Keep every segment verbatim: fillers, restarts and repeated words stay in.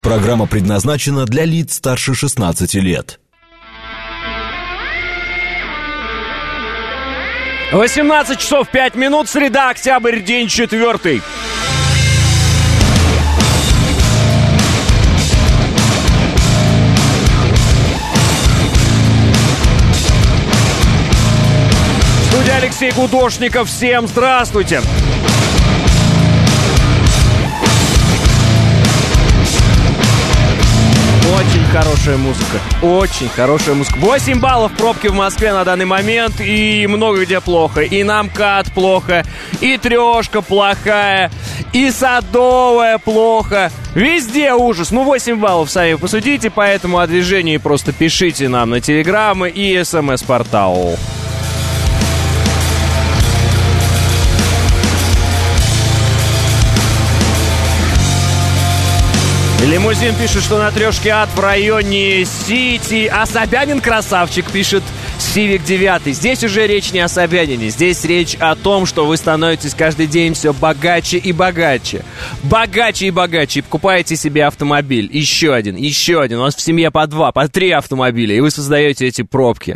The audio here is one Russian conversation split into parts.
Программа предназначена для лиц старше шестнадцати лет. восемнадцать часов пять минут, среда, октябрь, день четвертый. Студия Алексей Гудошников. Всем здравствуйте. Очень хорошая музыка. Очень хорошая музыка. восемь баллов пробки в Москве на данный момент. И много где плохо. И на МКАД плохо. И Трешка плохая. И Садовая плохо. Везде ужас. Ну, восемь баллов сами посудите. Поэтому о движении просто пишите нам на телеграммы и смс-портал. Лимузин пишет, что на Трешке ад в районе Сити. А Собянин красавчик, пишет Сивик девять. Здесь уже речь не о Собянине. Здесь речь о том, что вы становитесь каждый день все богаче и богаче. Богаче и богаче. И покупаете себе автомобиль. Еще один, еще один. У вас в семье по два, по три автомобиля. И вы создаете эти пробки.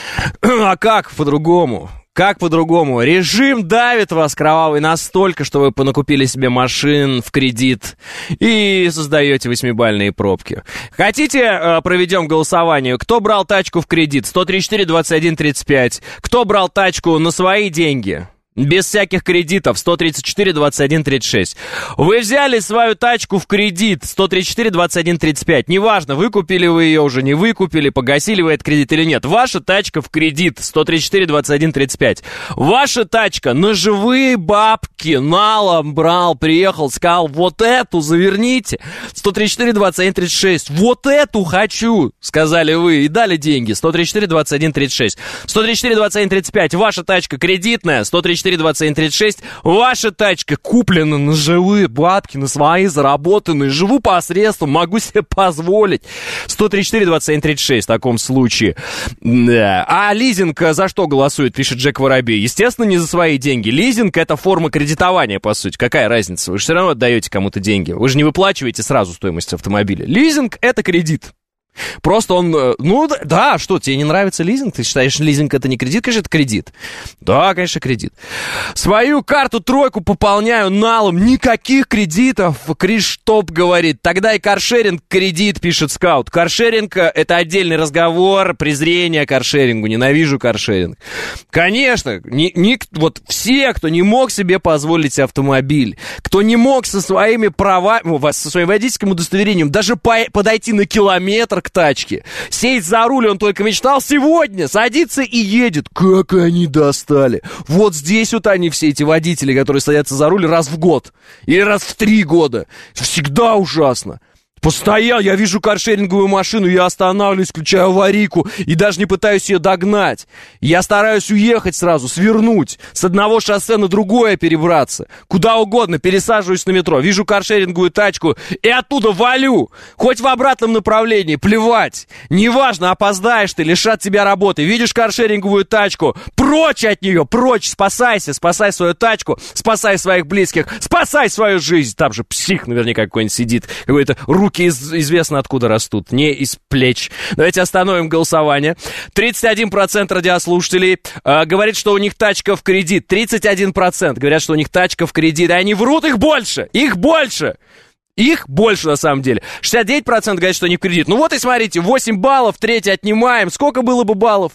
А как по-другому? Как по-другому? Режим давит вас кровавый настолько, что вы понакупили себе машин в кредит и создаете восьмибалльные пробки. Хотите, проведем голосование? Кто брал тачку в кредит? сто тридцать четыре двадцать один тридцать пять. Кто брал тачку на свои деньги? Без всяких кредитов. сто тридцать четыре двадцать один тридцать шесть. Вы взяли свою тачку в кредит. сто тридцать четыре двадцать один тридцать пять. Неважно, выкупили вы ее уже, не выкупили, погасили вы этот кредит или нет. Ваша тачка в кредит. сто тридцать четыре двадцать один тридцать пять. Ваша тачка на живые бабки. Налом брал, приехал, сказал, вот эту заверните. сто тридцать четыре двадцать один тридцать шесть. Вот эту хочу, сказали вы, и дали деньги. сто тридцать четыре двадцать один тридцать шесть. сто тридцать четыре двадцать один тридцать пять. Ваша тачка кредитная. сто тридцать четыре двадцать один тридцать шесть. Ваша тачка куплена на живые бабки, на свои заработанные. Живу посредством, могу себе позволить. сто тридцать четыре двадцать один тридцать шесть в таком случае. Да. А лизинг за что голосует, пишет Джек Воробей? Естественно, не за свои деньги. Лизинг — это форма кредитования, по сути. Какая разница? Вы же все равно отдаете кому-то деньги. Вы же не выплачиваете сразу стоимость автомобиля. Лизинг — это кредит. Просто он, ну да, что, тебе не нравится лизинг? Ты считаешь, лизинг это не кредит? Конечно, это кредит. Да, конечно, кредит. Свою карту тройку пополняю налом. Никаких кредитов, Криштоп говорит. Тогда и каршеринг кредит, пишет Скаут. Каршеринг — это отдельный разговор, презрение к каршерингу. Ненавижу каршеринг. Конечно, не, не, вот все, кто не мог себе позволить автомобиль, кто не мог со своими правами, со своим водительским удостоверением даже по, подойти на километр к тачке, сесть за руль он только мечтал, сегодня садится и едет. Как они достали. Вот здесь вот они, все эти водители, которые садятся за руль раз в год или раз в три года. Всегда ужасно. Постоял, я вижу каршеринговую машину, я останавливаюсь, включаю аварийку и даже не пытаюсь ее догнать. Я стараюсь уехать сразу, свернуть, с одного шоссе на другое перебраться. Куда угодно, пересаживаюсь на метро, вижу каршеринговую тачку и оттуда валю. Хоть в обратном направлении, плевать. Неважно, опоздаешь ты, лишат тебя работы. Видишь каршеринговую тачку, прочь от нее, прочь, спасайся, спасай свою тачку, спасай своих близких, спасай свою жизнь. Там же псих наверняка какой-нибудь сидит, какой-то руки из, известно откуда растут, не из плеч. Давайте остановим голосование. тридцать один процент радиослушателей э, говорит, что у них тачка в кредит. тридцать один процент говорят, что у них тачка в кредит. И они врут, их больше, их больше. Их больше, на самом деле. шестьдесят девять процентов говорят, что они в кредит. Ну вот и смотрите, восемь баллов, третий отнимаем. Сколько было бы баллов?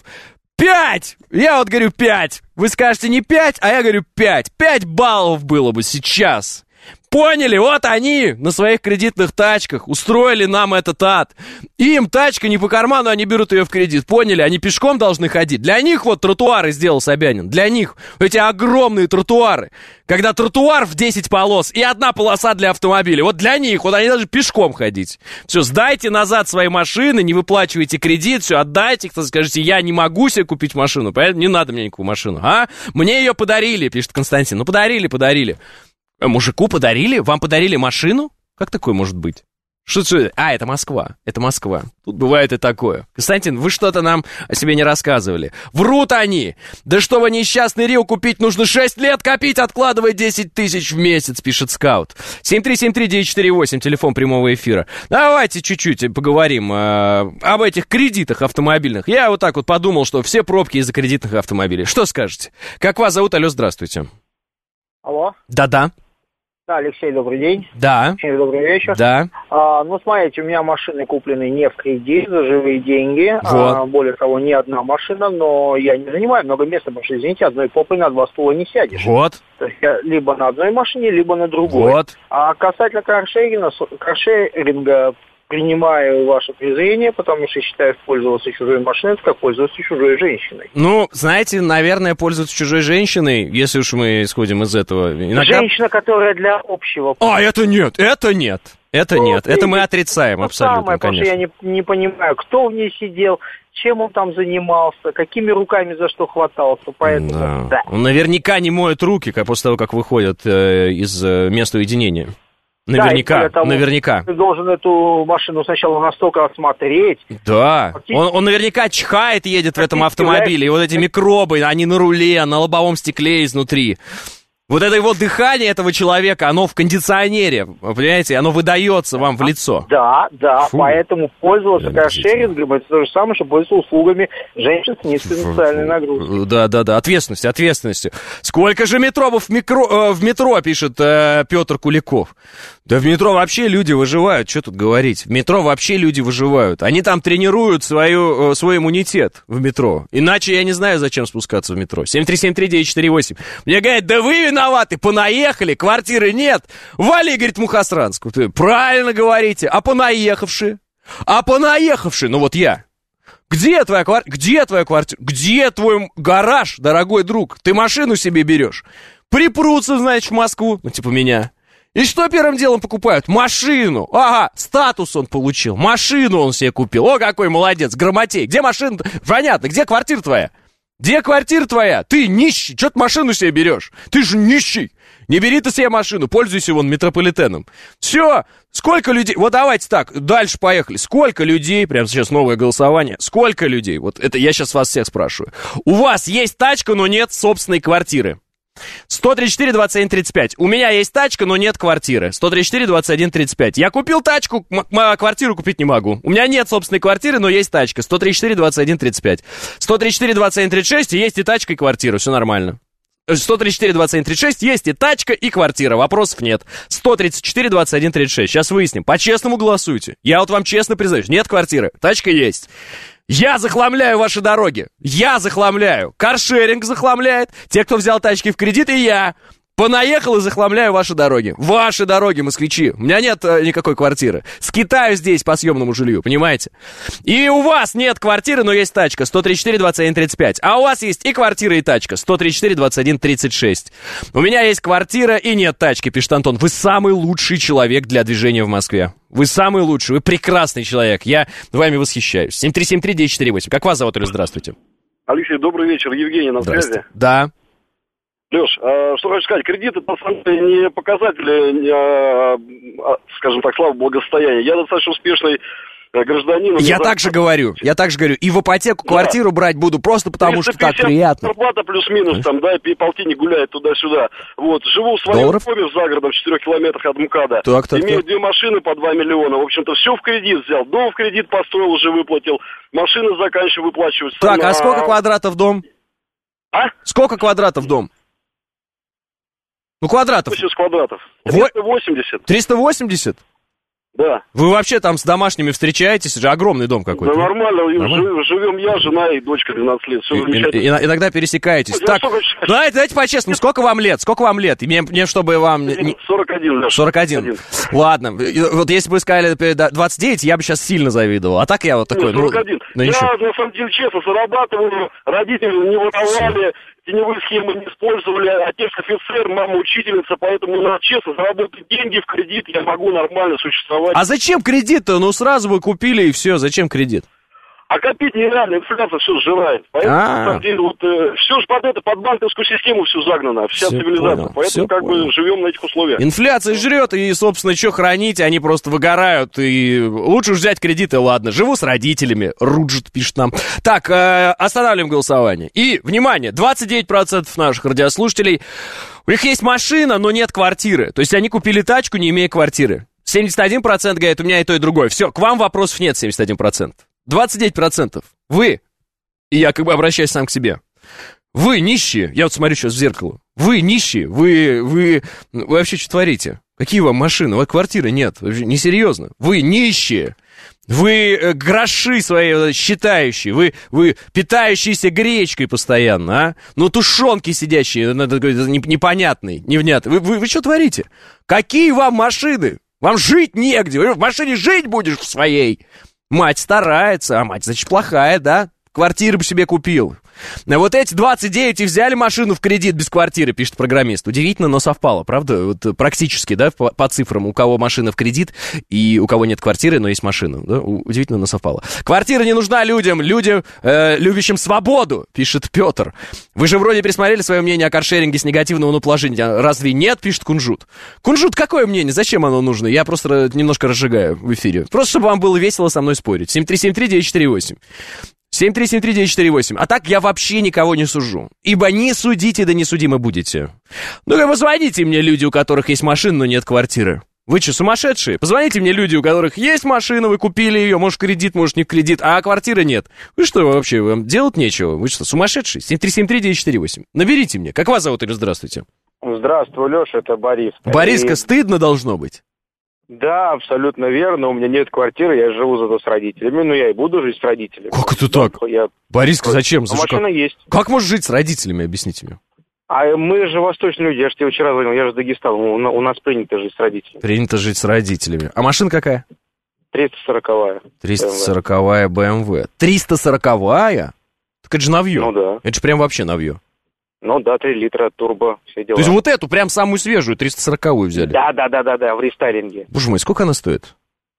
пять! Я вот говорю пять. Вы скажете не пять, а я говорю пять. пять баллов было бы сейчас. Поняли? Вот они на своих кредитных тачках устроили нам этот ад. Им тачка не по карману, они берут ее в кредит. Поняли? Они пешком должны ходить. Для них вот тротуары сделал Собянин. Для них эти огромные тротуары. Когда тротуар в десять полос и одна полоса для автомобиля. Вот для них, вот они должны пешком ходить. Все, сдайте назад свои машины, не выплачивайте кредит, все, отдайте их, скажите, я не могу себе купить машину, поэтому не надо мне никакую машину. А? Мне ее подарили, пишет Константин. Ну, подарили, подарили. Мужику подарили? Вам подарили машину? Как такое может быть? Что, что? А, это Москва. Это Москва. Тут бывает и такое. Константин, вы что-то нам о себе не рассказывали. Врут они! Да чтобы несчастный Рио купить, нужно шесть лет копить, откладывая десять тысяч в месяц, пишет Скаут. семь три семь три девять четыре восемь, телефон прямого эфира. Давайте чуть-чуть поговорим э, об этих кредитах автомобильных. Я вот так вот подумал, что все пробки из-за кредитных автомобилей. Что скажете? Как вас зовут? Алло, здравствуйте. Алло. Да-да. Да, Алексей, добрый день. Да. Очень добрый вечер. Да. А, ну, смотрите, у меня машины куплены не в кредит, за живые деньги. Вот. А, более того, не одна машина, но я не занимаю много места, потому что, извините, одной попой на два стула не сядешь. Вот. То есть я либо на одной машине, либо на другой. Вот. А касательно каршеринга, каршеринга принимаю ваше презрение, потому что считаю пользоваться чужой машиной, как пользоваться чужой женщиной. Ну, знаете, наверное, пользоваться чужой женщиной, если уж мы исходим из этого. Иногда... Женщина, которая для общего... А, это нет, это нет. Это ну, нет, это мы отрицаем то абсолютно, самое, конечно. Потому что я не, не понимаю, кто в ней сидел, чем он там занимался, какими руками за что хватался, поэтому... Да. Да. Он наверняка не моет руки, как после того, как выходят э, из э, места уединения. Наверняка, да, тому, наверняка. Ты должен эту машину сначала настолько осмотреть. Да, он, он наверняка чихает, едет в этом автомобиле, и вот эти микробы, они на руле, на лобовом стекле изнутри. Вот это его дыхание этого человека, оно в кондиционере, понимаете, оно выдается вам в лицо. Да, да, Фу. Поэтому пользоваться да, каршерингом, это то же самое, что пользоваться услугами женщин с низкой социальной нагрузкой. Да, да, да, ответственностью, ответственностью. Сколько же метробов в, микро, э, в метро, пишет э, Петр Куликов. Да в метро вообще люди выживают, что тут говорить. В метро вообще люди выживают. Они там тренируют свою, э, свой иммунитет в метро. Иначе я не знаю, зачем спускаться в метро. семь три семь три девять четыре восемь. Мне говорят, да вы виноваты, понаехали, квартиры нет. Вали, говорит, Мухосранск. Правильно говорите, а понаехавшие? А понаехавшие, ну вот я. Где твоя квартира? Где твоя квартира? Где твой гараж, дорогой друг? Ты машину себе берешь. Припрутся, значит, в Москву, ну типа меня. И что первым делом покупают? Машину. Ага, статус он получил. Машину он себе купил. О, какой молодец, грамотей. Где машина? Понятно, где квартира твоя? Где квартира твоя? Ты нищий. Чё ты машину себе берешь? Ты же нищий. Не бери ты себе машину, пользуйся вон метрополитеном. Все, сколько людей... Вот давайте так, дальше поехали. Сколько людей, прямо сейчас новое голосование, сколько людей, вот это я сейчас вас всех спрашиваю. У вас есть тачка, но нет собственной квартиры. сто тридцать четыре двадцать один тридцать пять. У меня есть тачка, но нет квартиры. сто тридцать четыре двадцать один тридцать пять. Я купил тачку, м- квартиру купить не могу. У меня нет собственной квартиры, но есть тачка. сто тридцать четыре двадцать один тридцать пять. сто тридцать четыре двадцать один тридцать шесть, и есть и тачка, и квартира. Все нормально. сто тридцать четыре двадцать один тридцать шесть, есть и тачка, и квартира. Вопросов нет. сто тридцать четыре двадцать один тридцать шесть. Сейчас выясним. По-честному голосуйте. Я вот вам честно признаюсь. Нет квартиры, тачка есть. Я захламляю ваши дороги. Я захламляю. Каршеринг захламляет. Те, кто взял тачки в кредит, и я. Понаехал и захламляю ваши дороги. Ваши дороги, москвичи. У меня нет э, никакой квартиры. Скитаю здесь по съемному жилью, понимаете? И у вас нет квартиры, но есть тачка. сто тридцать четыре двадцать один тридцать пять. А у вас есть и квартира, и тачка. сто тридцать четыре двадцать один тридцать шесть. У меня есть квартира и нет тачки, пишет Антон. Вы самый лучший человек для движения в Москве. Вы самый лучший, вы прекрасный человек. Я вами восхищаюсь. семь три семь три девять четыре восемь. Как вас зовут, Олег? Здравствуйте. Алексей, добрый вечер. Евгений на связи. Да. Леш, а, что хочу сказать, кредиты, на самом деле, не показатели, не, а, скажем так, славы благосостояния. Я достаточно успешный гражданин. Я так же говорю, я так же говорю. И в ипотеку квартиру да. брать буду просто потому, что так приятно. Зарплата плюс-минус, там, да, и полтинник гуляет туда-сюда. Вот, живу в своем доме в загородном, в четырех километрах от МКАДа. Так, так, Имею так. две машины по два миллиона. В общем-то, все в кредит взял. Дом в кредит построил, уже выплатил. Машины заканчиваю выплачивать. Так, а сколько квадратов дом? А? Сколько квадратов дом? Ну, квадратов. восемьдесят квадратов. триста восемьдесят. триста восемьдесят? Да. Вы вообще там с домашними встречаетесь? Это же огромный дом какой-то. Да нормально. нормально? Живем я, жена и дочка двенадцать лет. Все и, и, иногда пересекаетесь. Ой, так, давайте, давайте по-честному. Сколько вам лет? Сколько вам лет? И мне, мне чтобы вам... сорок один. сорок один. Ладно. Вот если бы вы сказали двадцать девять, я бы сейчас сильно завидовал. А так я вот такой... сорок один. Ну, я, ничего. на самом деле, честно, зарабатываю. Родители не воровали. Теневые схемы не использовали, отец офицер, мама учительница, поэтому надо честно заработать деньги в кредит, я могу нормально существовать. А зачем кредит-то? Ну, сразу бы купили и все, зачем кредит? А копить нереально, инфляция все сжирает. Поэтому, на самом деле, вот, э, все же под это, под банковскую систему все загнано, вся все цивилизация. Понял, поэтому, как понял. бы, живем на этих условиях. Инфляция жрет, и, собственно, что хранить, они просто выгорают, и лучше уж взять кредиты, ладно. Живу с родителями, Руджет пишет нам. Так, э, останавливаем голосование. И, внимание, двадцать девять процентов наших радиослушателей, у них есть машина, но нет квартиры. То есть они купили тачку, не имея квартиры. семьдесят один процент говорит, у меня и то, и другое. Все, к вам вопросов нет, семьдесят один процент. двадцать девять процентов. Вы, и я как бы обращаюсь сам к себе, вы нищие, я вот смотрю сейчас в зеркало, вы нищие, вы, вы, вы вообще что творите? Какие вам машины? У вас квартиры нет, несерьезно. Вы нищие, вы э, гроши свои считающие, вы, вы питающиеся гречкой постоянно, а? Ну, тушенки сидящие, непонятные, невнятные. Вы, вы, вы что творите? Какие вам машины? Вам жить негде, вы в машине жить будешь в своей. Мать старается, а мать, значит, плохая, да? Квартиру бы себе купил. Вот эти двадцать девять и взяли машину в кредит без квартиры, пишет программист. Удивительно, но совпало, правда? Вот практически, да, по, по цифрам, у кого машина в кредит и у кого нет квартиры, но есть машина. Да? Удивительно, но совпало. Квартира не нужна людям, людям, э, любящим свободу, пишет Петр. Вы же вроде пересмотрели свое мнение о каршеринге с негативного на положение. Разве нет, пишет Кунжут. Кунжут, какое мнение? Зачем оно нужно? Я просто немножко разжигаю в эфире. Просто, чтобы вам было весело со мной спорить. семь три семь три девять четыре восемь. семь три семь три девять четыре восемь. А так я вообще никого не сужу. Ибо не судите, да не судимы будете. Ну-ка, позвоните мне, люди, у которых есть машина, но нет квартиры. Вы что, сумасшедшие? Позвоните мне, люди, у которых есть машина, вы купили ее, может, кредит, может, не кредит, а квартиры нет. Вы что, вообще, вам делать нечего? Вы что, сумасшедшие? семь три семь три девять четыре восемь. Наберите мне. Как вас зовут или здравствуйте? Здравствуй, Леша, это Борис. Бориска, И... стыдно должно быть. Да, абсолютно верно. У меня нет квартиры, я живу зато с родителями. Ну, я и буду жить с родителями. Как это так? Я... Бориска, зачем? А машина как? есть. Как можешь жить с родителями, объясните мне? А мы же восточные люди, я же тебе вчера звонил, я же с Дагестана. У нас принято жить с родителями. Принято жить с родителями. А машина какая? триста сороковая. триста сороковая бэ эм вэ. триста сороковая? Так это же навье. Ну да. Это же прям вообще навье. Ну да, три литра, турбо, все дела. То есть вот эту, прям самую свежую, триста сороковую взяли? Да, да, да, да, да, в рестайлинге. Боже мой, сколько она стоит?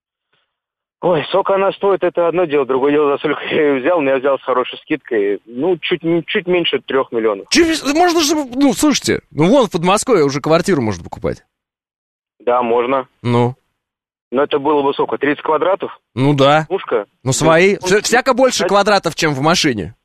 Ой, сколько она стоит, это одно дело, другое дело, за сколько я ее взял, но я взял с хорошей скидкой, ну, чуть, чуть меньше трех миллионов. Чуть, можно же, ну, слушайте, ну, вон в Подмосковье уже квартиру можно покупать. Да, можно. Ну? Но это было бы сколько, тридцать квадратов? Ну да. Пушка? Ну, свои, ну, всяко больше квадратов, чем в машине.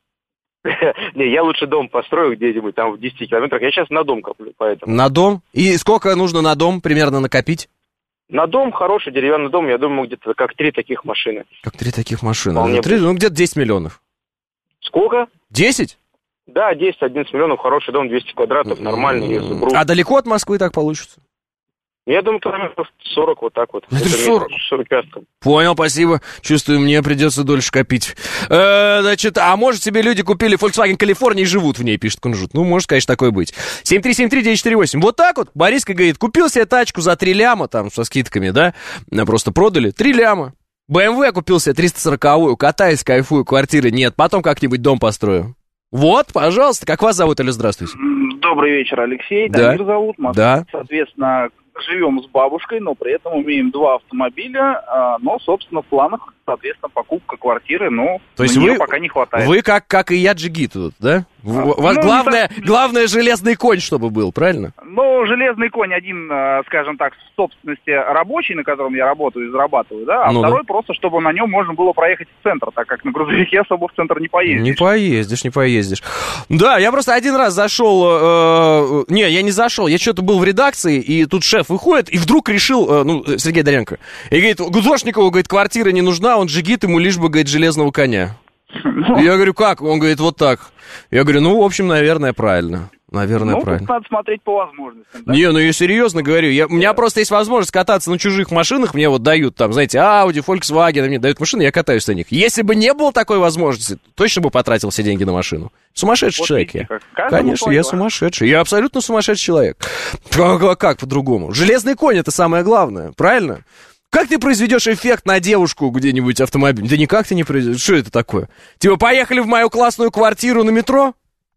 Не, я лучше дом построю где-нибудь там в десяти километрах. Я сейчас на дом коплю, поэтому. На дом? И сколько нужно на дом примерно накопить? На дом, хороший деревянный дом, я думаю, где-то как три таких машины. Как три таких машины? Ну, три, ну, где-то десять миллионов. Сколько? десять? Да, десять-одиннадцать миллионов, хороший дом, двести квадратов, нормальный. Если брут. А далеко от Москвы так получится? Я думаю, километров сорок, вот так вот. Это сорок? сорок пятком. Понял, спасибо. Чувствую, мне придется дольше копить. Э, значит, а может себе люди купили Volkswagen California и живут в ней, пишет Кунжут. Ну, может, конечно, такое быть. семь три семь три девять четыре восемь. Вот так вот. Бориска говорит, купил себе тачку за три ляма, там, со скидками, да? Просто продали. три ляма. бэ эм вэ купил себе триста сороковую, катаюсь, кайфую, квартиры нет. Потом как-нибудь дом построю. Вот, пожалуйста. Как вас зовут или здравствуйте? Добрый вечер, Алексей. Да. Дамир зовут. Москва. Да. Соответственно, живем с бабушкой, но при этом имеем два автомобиля, но, собственно, в планах, соответственно, покупка квартиры, но то есть на вы, нее пока не хватает. Вы как, как и я джигит тут, да? А, У вас ну, главное, так... главное железный конь, чтобы был, правильно? Ну, железный конь один, скажем так, в собственности рабочий, на котором я работаю и зарабатываю, да, а ну, второй да. просто, чтобы на нем можно было проехать в центр, так как на грузовике особо в центр не поездишь. Не поездишь, не поездишь. Да, я просто один раз зашел, э, не, я не зашел, я что-то был в редакции, и тут шеф выходит, и вдруг решил, э, ну, Сергей Доренко, и говорит, Гудошникову, говорит, квартира не нужна, он джигит, ему лишь бы, говорит, железного коня. Ну, я говорю, как? Он говорит, вот так. Я говорю, ну, в общем, наверное, правильно. Наверное, ну, правильно. Ну, надо смотреть по возможностям. Да? Не, ну я серьезно говорю. Я, у меня просто есть возможность кататься на чужих машинах. Мне вот дают там, знаете, Audi, Volkswagen, мне дают машины, я катаюсь на них. Если бы не было такой возможности, точно бы потратил все деньги на машину. Сумасшедший вот человек я. Конечно, я сумасшедший. Я абсолютно сумасшедший человек. Как, как по-другому? Железный конь — это самое главное, правильно? Как ты произведешь эффект на девушку где-нибудь автомобиль? Да никак ты не произведешь. Что это такое? Типа, поехали в мою классную квартиру на метро?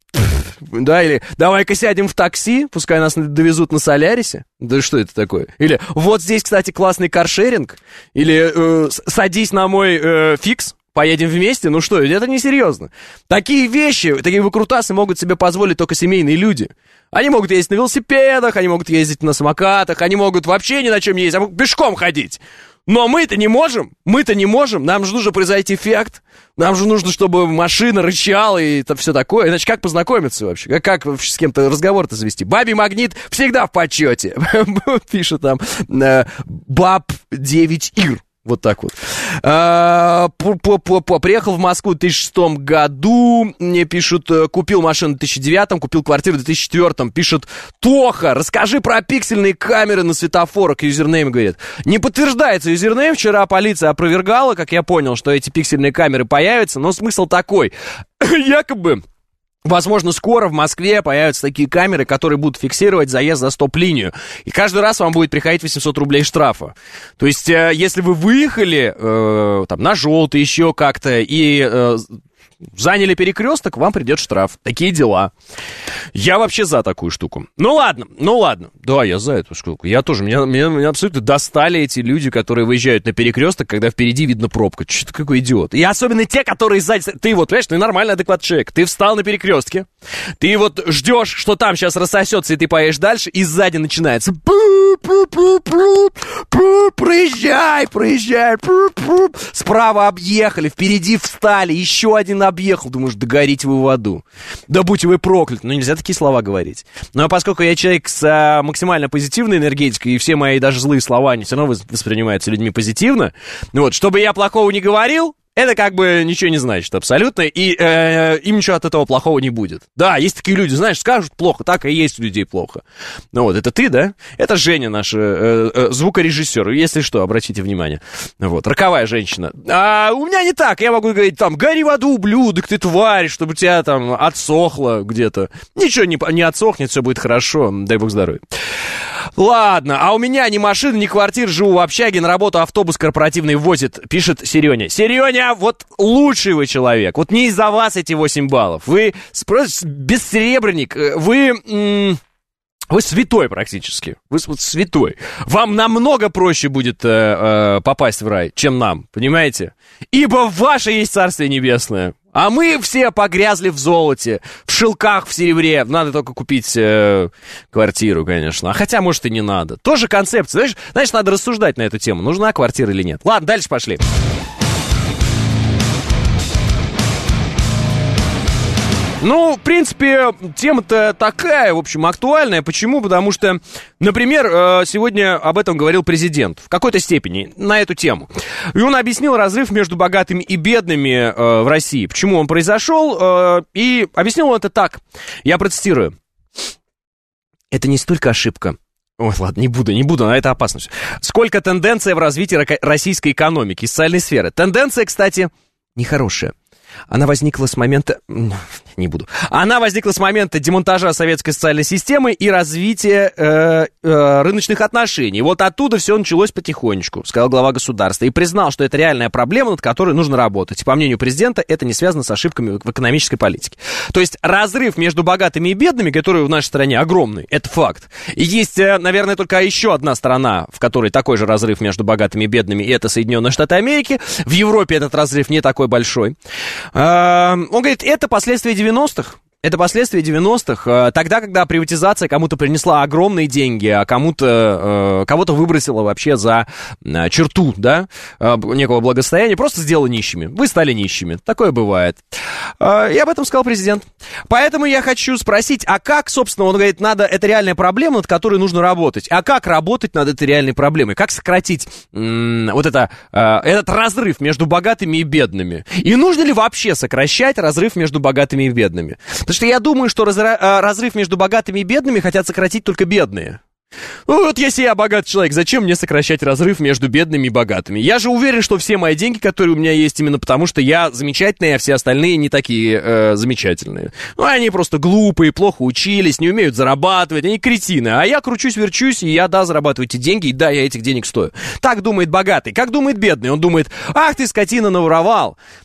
Да, или давай-ка сядем в такси, пускай нас довезут на Солярисе. Да что это такое? Или вот здесь, кстати, классный каршеринг. Или э, садись на мой э, фикс, Поедем вместе? Ну что, это несерьезно. Такие вещи, такие выкрутасы могут себе позволить только семейные люди. Они могут ездить на велосипедах, они могут ездить на самокатах, они могут вообще ни на чем не ездить, а могут пешком ходить. Но мы-то не можем, мы-то не можем, нам же нужно произойти эффект, нам же нужно, чтобы машина рычала и это все такое. Иначе как познакомиться вообще? Как, как вообще с кем-то разговор-то завести? Бабий магнит всегда в почете, пишет там Баб девять Ир. Вот так вот. А, приехал в Москву в две тысячи шестом году. Мне пишут, купил машину в две тысячи девятом, купил квартиру в две тысячи четвёртом. Пишет, Тоха, расскажи про пиксельные камеры на светофорах. Юзернейм говорит. Не подтверждается юзернейм. Вчера полиция опровергала, как я понял, что эти пиксельные камеры появятся. Но смысл такой. Якобы... Возможно, скоро в Москве появятся такие камеры, которые будут фиксировать заезд за стоп-линию. И каждый раз вам будет приходить восемьсот рублей штрафа. То есть, э, если вы выехали э, там, на желтый еще как-то и... Э, заняли перекресток, вам придет штраф. Такие дела. Я вообще за такую штуку. Ну ладно, ну ладно. Да, я за эту штуку. Я тоже. Меня, меня, меня абсолютно достали эти люди, которые выезжают на перекресток, когда впереди видно пробка. Че ты какой идиот? И особенно те, которые сзади... Ты вот, понимаешь, ты нормальный, адекватный человек. Ты встал на перекрестке. Ты вот ждешь, что там сейчас рассосется, и ты поедешь дальше, и сзади начинается... Проезжай, проезжай. Справа объехали, впереди встали, еще один объехал. Думаешь, да горите вы в аду. Да будьте вы прокляты. Ну, нельзя такие слова говорить. Ну, а поскольку я человек с а, максимально позитивной энергетикой, и все мои даже злые слова, они все равно воспринимаются людьми позитивно, вот, чтобы я плохого не говорил, это как бы ничего не значит абсолютно, и э, им ничего от этого плохого не будет. Да, есть такие люди, знаешь, скажут плохо, так и есть у людей плохо. Ну вот, это ты, да? Это Женя, наш э, э, звукорежиссер, если что, обратите внимание. Вот, роковая женщина. А у меня не так, я могу говорить там, гори в аду, ублюдок, ты тварь, чтобы у тебя там отсохло где-то. Ничего не, не отсохнет, все будет хорошо, дай бог здоровья. Ладно, а у меня ни машины, ни квартир, живу в общаге, на работу автобус корпоративный возит, пишет Серёня. Серёня, вот лучший вы человек, вот не из-за вас эти восемь баллов, вы бессребренник, вы... М- Вы святой практически. Вы вот святой. Вам намного проще будет э, э, попасть в рай, чем нам, понимаете? Ибо ваше есть Царствие Небесное. А мы все погрязли в золоте, в шелках, в серебре. Надо только купить э, квартиру, конечно. А хотя, может, и не надо. Тоже концепция. Знаешь, знаешь, надо рассуждать на эту тему. Нужна квартира или нет. Ладно, дальше пошли. Ну, в принципе, тема-то такая, в общем, актуальная. Почему? Потому что, например, сегодня об этом говорил президент в какой-то степени на эту тему. И он объяснил разрыв между богатыми и бедными в России. Почему он произошел? И объяснил он это так. Я процитирую. Это не столько ошибка. Ой, ладно, не буду, не буду, но это опасность. Сколько тенденция в развитии российской экономики и социальной сферы. Тенденция, кстати, нехорошая. Она возникла с момента... Не буду. Она возникла с момента демонтажа советской социальной системы и развития э, э, рыночных отношений. Вот оттуда все началось потихонечку, сказал глава государства. И признал, что это реальная проблема, над которой нужно работать. И, по мнению президента, это не связано с ошибками в экономической политике. То есть разрыв между богатыми и бедными, который в нашей стране огромный, это факт. И есть, наверное, только еще одна страна, в которой такой же разрыв между богатыми и бедными, и это Соединенные Штаты Америки. В Европе этот разрыв не такой большой. Он говорит, это последствия девяностых. Это последствия девяностых, тогда, когда приватизация кому-то принесла огромные деньги, а кому-то, кого-то выбросила вообще за черту, да, некого благосостояния, просто сделала нищими. Вы стали нищими. Такое бывает. И об этом сказал президент. Поэтому я хочу спросить, а как, собственно, он говорит, надо, это реальная проблема, над которой нужно работать. А как работать над этой реальной проблемой? Как сократить м- вот это, этот разрыв между богатыми и бедными? И нужно ли вообще сокращать разрыв между богатыми и бедными? Потому что я думаю, что разрыв между богатыми и бедными хотят сократить только бедные. Ну, вот если я богатый человек, зачем мне сокращать разрыв между бедными и богатыми? Я же уверен, что все мои деньги, которые у меня есть, именно потому что я замечательный, а все остальные не такие э, замечательные. Ну, они просто глупые, плохо учились, не умеют зарабатывать, они кретины. А я кручусь-верчусь, и я, да, зарабатываю эти деньги, и да, я этих денег стою. Так думает богатый. Как думает бедный? Он думает, ах ты, скотина, наворовал.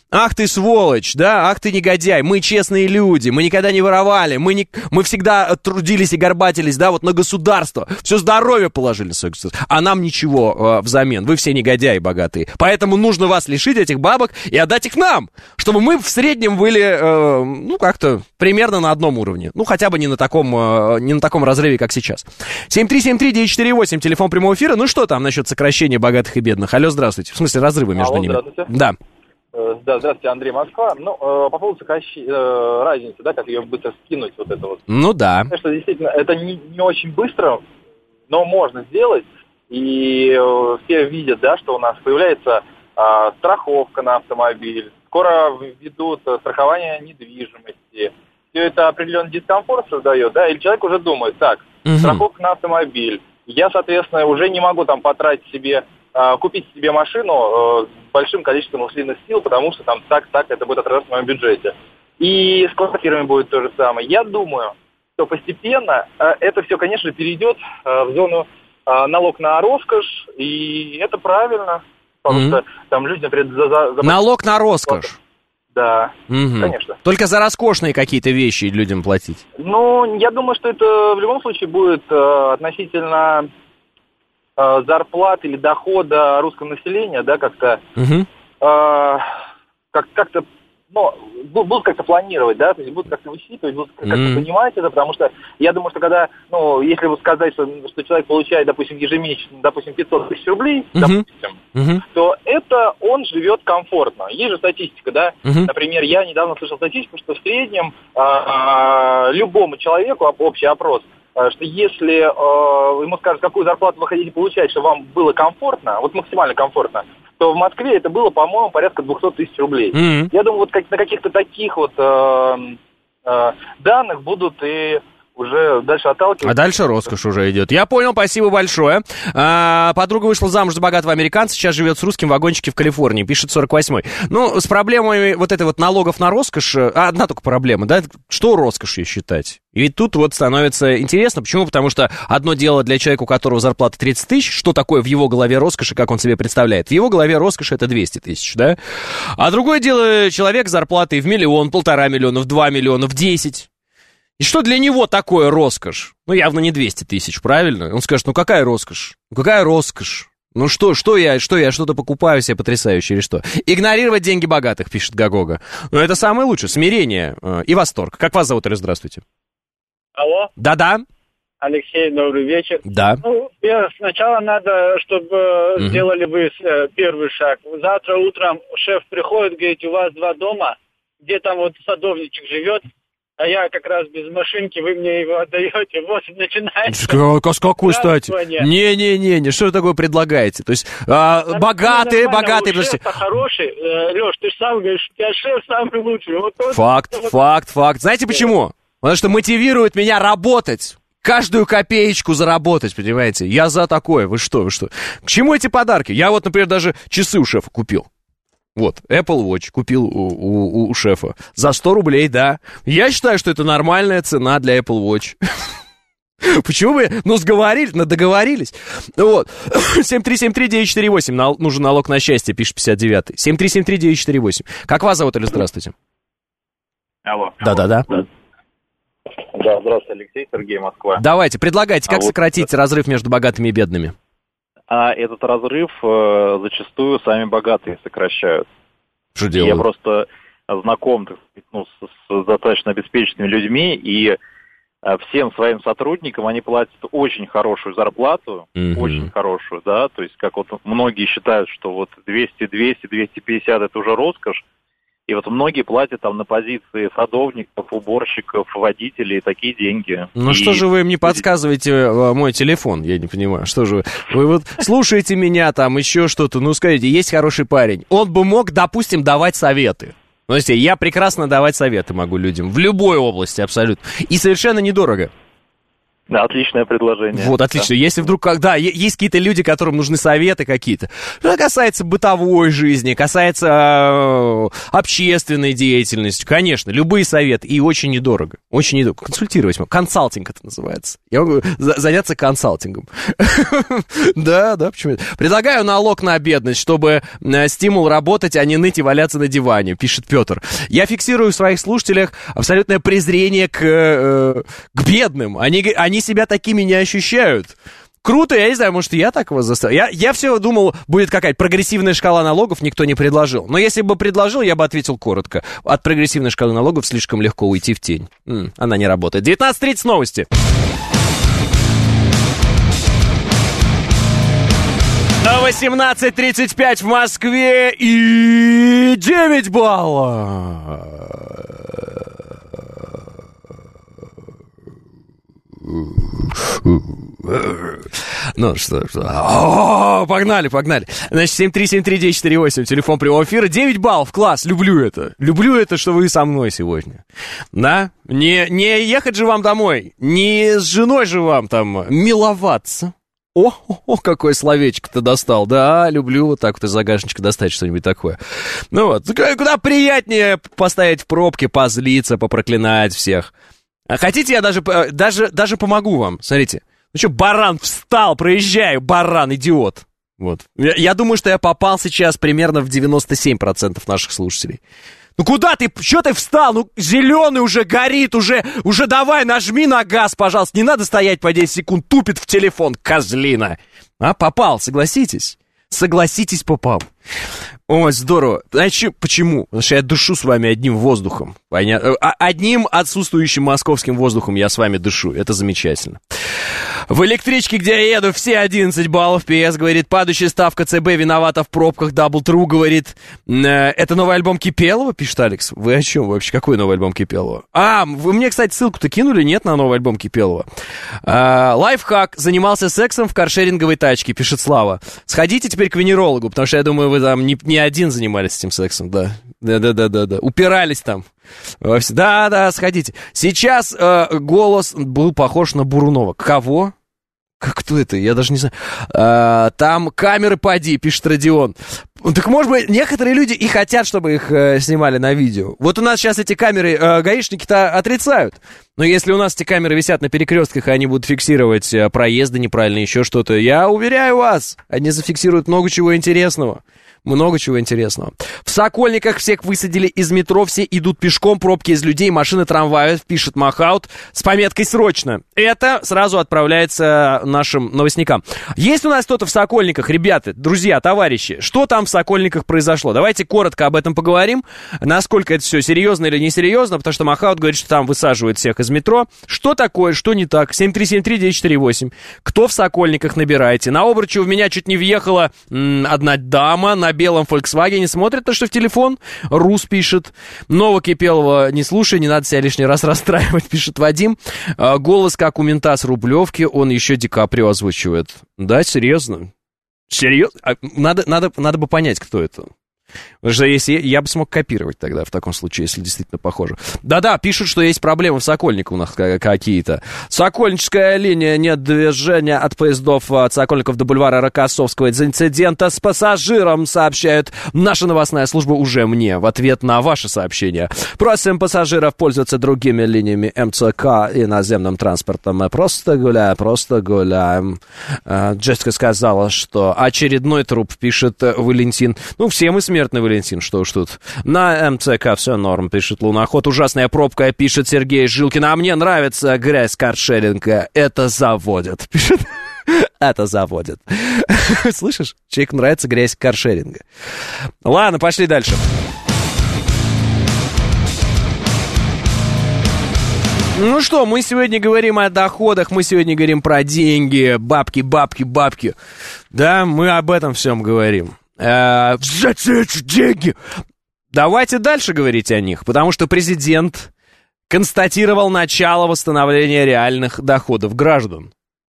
ах ты сволочь, да, ах ты негодяй, мы честные люди, мы никогда не воровали, мы, не, мы всегда трудились и горбатились, да, вот на государство, все здоровье положили на свое государство, а нам ничего э, взамен, вы все негодяи богатые, поэтому нужно вас лишить этих бабок и отдать их нам, чтобы мы в среднем были, э, ну, как-то примерно на одном уровне, ну, хотя бы не на таком, э, не на таком разрыве, как сейчас. семь три семь три девять четыре восемь, телефон прямого эфира, ну, что там насчет сокращения богатых и бедных? Алло, здравствуйте, в смысле разрыва между Алло, ними. Здравствуйте. Да. Да, здравствуйте, Андрей, Москва. Ну, э, по поводу сокращения, э, разницы, да, как ее быстро скинуть, вот это вот. Ну да. Конечно, действительно, это не, не очень быстро, но можно сделать. И э, все видят, да, что у нас появляется э, страховка на автомобиль, скоро введут страхование недвижимости. Все это определенный дискомфорт создает, да, и человек уже думает, так, угу. страховка на автомобиль. Я, соответственно, уже не могу там потратить себе, э, купить себе машину э, с большим количеством мысленных сил, потому что там так-так это будет отражаться в моем бюджете. И с квартирами будет то же самое. Я думаю, что постепенно э, это все, конечно, перейдет э, в зону э, налог на роскошь, и это правильно, потому mm-hmm. что там люди, например, за... за, за... Налог на роскошь? Да, угу. конечно. Только за роскошные какие-то вещи людям платить? Ну, я думаю, что это в любом случае будет э, относительно э, зарплат или дохода русского населения, да, как-то, угу. э, как- как-то, ну, будут как-то планировать, да, то есть будут как-то высчитывать, будут как-то mm-hmm. понимать это, потому что я думаю, что когда, ну, если вот сказать, что, что человек получает, допустим, ежемесячно, допустим, пятьсот тысяч рублей, mm-hmm. допустим, mm-hmm. то это он живет комфортно. Есть же статистика, да, mm-hmm. например, я недавно слышал статистику, что в среднем а, а, любому человеку, общий опрос, а, что если а, ему скажут, какую зарплату вы хотите получать, чтобы вам было комфортно, вот максимально комфортно, то в Москве это было, по-моему, порядка двести тысяч рублей. Mm-hmm. Я думаю, вот как, на каких-то таких вот э, э, данных будут и уже дальше отталкиваться. А дальше роскошь уже идет. Я понял, спасибо большое. А, подруга вышла замуж за богатого американца, сейчас живет с русским в вагончике в Калифорнии, пишет сорок восьмой. Ну, с проблемой вот этой вот налогов на роскошь, а, одна только проблема, да, что роскошью считать? И ведь тут вот становится интересно. Почему? Потому что одно дело для человека, у которого зарплата тридцать тысяч, что такое в его голове роскошь и как он себе представляет. В его голове роскошь это двести тысяч, да? А другое дело человек с зарплатой в миллион, полтора миллиона, в два миллиона, в десять. И что для него такое роскошь? Ну, явно не двести тысяч, правильно? Он скажет, ну какая роскошь? Ну какая роскошь? Ну что, что я, что я что-то покупаю себе потрясающее или что? Игнорировать деньги богатых, пишет Гагога. Ну это самое лучшее, смирение э, и восторг. Как вас зовут, Ирина? Здравствуйте. Алло. Да-да. Алексей, добрый вечер. Да. Ну, сначала надо, чтобы угу. сделали вы первый шаг. Завтра утром шеф приходит, говорит, у вас два дома, где там вот садовничек живет, а я как раз без машинки, вы мне его отдаете, вот начинается. С какой стати? Не-не-не, что вы такое предлагаете? То есть а, богатые, богатые... У шефа хороший, э, Леш, ты же сам говоришь, у тебя шеф самый лучший. Вот он, факт, вот, факт, факт. Знаете почему? Потому что мотивирует меня работать. Каждую копеечку заработать, понимаете? Я за такое. Вы что, вы что? К чему эти подарки? Я вот, например, даже часы у шефа купил. Вот, Apple Watch купил у, у, у шефа. За сто рублей, да. Я считаю, что это нормальная цена для Apple Watch. Почему вы, ну, сговорились, ну, договорились. Вот. семь три семь три девять четыре восемь. Нал, нужен налог на счастье, пишет пятьдесят девятый. семь три семь три девять четыре восемь. Как вас зовут, или здравствуйте? Алло. Да-да-да. Да, здравствуйте, Алексей, Сергей, Москва. Давайте, предлагайте, как а сократить вот... разрыв между богатыми и бедными? А этот разрыв э, зачастую сами богатые сокращают. Что делают? Я просто знаком, так сказать, ну, с, с достаточно обеспеченными людьми, и э, всем своим сотрудникам они платят очень хорошую зарплату, mm-hmm. очень хорошую, да, то есть как вот многие считают, что вот двести, двести, двести пятьдесят это уже роскошь, и вот многие платят там на позиции садовников, уборщиков, водителей такие деньги. Ну и... что же вы мне подсказываете мой телефон? Я не понимаю. Что же вы? Вы вот слушаете меня там, еще что-то, ну скажите, есть хороший парень. Он бы мог, допустим, давать советы. Ну, если я прекрасно давать советы могу людям в любой области абсолютно. И совершенно недорого. Отличное предложение. Вот, отлично. Да. Если вдруг, когда есть какие-то люди, которым нужны советы какие-то, что касается бытовой жизни, касается э, общественной деятельности, конечно, любые советы, и очень недорого. Очень недорого. Консультировать, консалтинг это называется. Я могу заняться консалтингом. Да, да, почему? Предлагаю налог на бедность, чтобы стимул работать, а не ныть и валяться на диване, пишет Петр. Я фиксирую в своих слушателях абсолютное презрение к, э, к бедным. Они, они себя такими не ощущают. Круто, я не знаю, может, я так вас заставил. Я, я все думал, будет какая-то прогрессивная шкала налогов, никто не предложил. Но если бы предложил, я бы ответил коротко. От прогрессивной шкалы налогов слишком легко уйти в тень. М-м, она не работает. девятнадцать тридцать новости. восемнадцать тридцать пять в Москве и девять баллов. Ну что, что? О, погнали, погнали. Значит, семь три семь три девять четыре восемь, телефон прямого эфира, девять баллов, класс, люблю это. Люблю это, что вы со мной сегодня. Да? Не, не ехать же вам домой, не с женой же вам там миловаться. О, о, о, какое словечко-то достал. Да, люблю вот так вот из загашничка достать что-нибудь такое. Ну вот, куда приятнее постоять в пробке, позлиться, попроклинать всех. А хотите, я даже, даже, даже помогу вам. Смотрите. Ну что, баран встал, проезжаю, баран, идиот. Вот. Я, я думаю, что я попал сейчас примерно в девяносто семь процентов наших слушателей. Ну куда ты, что ты встал? Ну зеленый уже горит, уже, уже давай, нажми на газ, пожалуйста. Не надо стоять по десять секунд, тупит в телефон, козлина. А, попал, согласитесь? Согласитесь, попал. Ой, здорово. Знаете, почему? Потому что я дышу с вами одним воздухом. Понятно? Одним отсутствующим московским воздухом я с вами дышу. Это замечательно. В электричке, где я еду, все одиннадцать баллов. ПС говорит, падающая ставка ЦБ виновата в пробках. Дабл Тру говорит, это новый альбом Кипелова, пишет Алекс. Вы о чем вообще? Какой новый альбом Кипелова? А, вы мне, кстати, ссылку-то кинули, нет, на новый альбом Кипелова? А, лайфхак. Занимался сексом в каршеринговой тачке, пишет Слава. Сходите теперь к венерологу, потому что я думаю, вы там не, не один занимались этим сексом, да. Да-да-да-да-да. Упирались там. Да-да, сходите. Сейчас э, голос был похож на Бурунова. Кого? Кто это? Я даже не знаю. А, там камеры поди, пишет Родион. Так, может быть, некоторые люди и хотят, чтобы их э, снимали на видео. Вот у нас сейчас эти камеры э, гаишники-то отрицают. Но если у нас эти камеры висят на перекрестках, и они будут фиксировать э, проезды неправильно, еще что-то, я уверяю вас, они зафиксируют много чего интересного. Много чего интересного. В Сокольниках всех высадили из метро, все идут пешком, пробки из людей, машины, трамваев, пишет Махаут, с пометкой «Срочно». Это сразу отправляется нашим новостникам. Есть у нас кто-то в Сокольниках, ребята, друзья, товарищи, что там в Сокольниках произошло? Давайте коротко об этом поговорим, насколько это все серьезно или несерьезно, потому что Махаут говорит, что там высаживают всех из метро. Что такое, что не так? семь три семь три девять четыре восемь. Кто в Сокольниках, набирайте. На Обручева в меня чуть не въехала м- одна дама на белом Volkswagen, смотрит то, что в телефон. Рус пишет. Нового Кипелова не слушай, не надо себя лишний раз расстраивать, пишет Вадим. А, голос как у мента с Рублевки, он еще Ди Каприо озвучивает. Да, серьезно? Серьезно? А, надо, надо, надо бы понять, кто это. Потому что если я бы смог копировать тогда, в таком случае, если действительно похоже. Да-да, пишут, что есть проблемы в Сокольниках у нас какие-то. Сокольническая линия, нет движения от поездов от Сокольников до бульвара Рокоссовского. Из инцидента с пассажиром, сообщает наша новостная служба уже мне, в ответ на ваше сообщение. Просим пассажиров пользоваться другими линиями МЦК и наземным транспортом. Мы просто гуляем, просто гуляем. Джессика сказала, что очередной труп, пишет Валентин. Ну, все мы смертны, Валентин, что уж тут. На МЦК все норм, пишет Луноход. Ужасная пробка, пишет Сергей Жилкин. А мне нравится грязь каршеринга. Это заводит, пишет. Это заводит. Слышишь? Человеку нравится грязь каршеринга. Ладно, пошли дальше. Ну что, мы сегодня говорим о доходах, мы сегодня говорим про деньги, бабки, бабки, бабки. Да, мы об этом всем говорим. Взять эти деньги. Давайте дальше говорить о них, потому что президент констатировал начало восстановления реальных доходов граждан.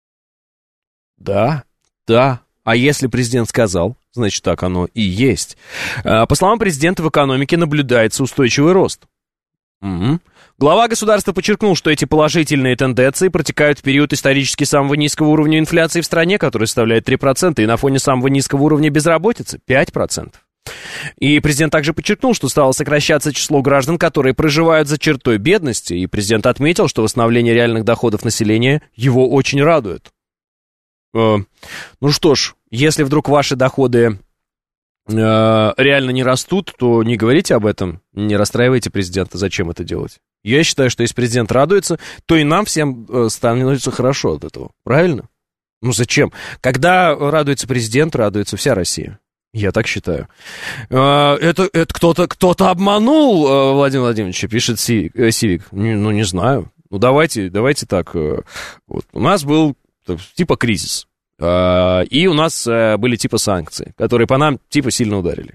Да, да. А если президент сказал, значит, так оно и есть. По словам президента, в экономике наблюдается устойчивый рост. Угу. Глава государства подчеркнул, что эти положительные тенденции протекают в период исторически самого низкого уровня инфляции в стране, который составляет три процента, и на фоне самого низкого уровня безработицы пять процентов. И президент также подчеркнул, что стало сокращаться число граждан, которые проживают за чертой бедности, и президент отметил, что восстановление реальных доходов населения его очень радует. Э, ну что ж, если вдруг ваши доходы э, реально не растут, то не говорите об этом, не расстраивайте президента, зачем это делать. Я считаю, что если президент радуется, то и нам всем э, становится хорошо от этого, правильно? Ну зачем? Когда радуется президент, радуется вся Россия. Я так считаю. Это, это кто-то, кто-то обманул Владимира Владимировича, пишет Сивик. Ну, не знаю. Ну, давайте, давайте так. Вот. У нас был типа кризис. И у нас были типа санкции, которые по нам типа сильно ударили.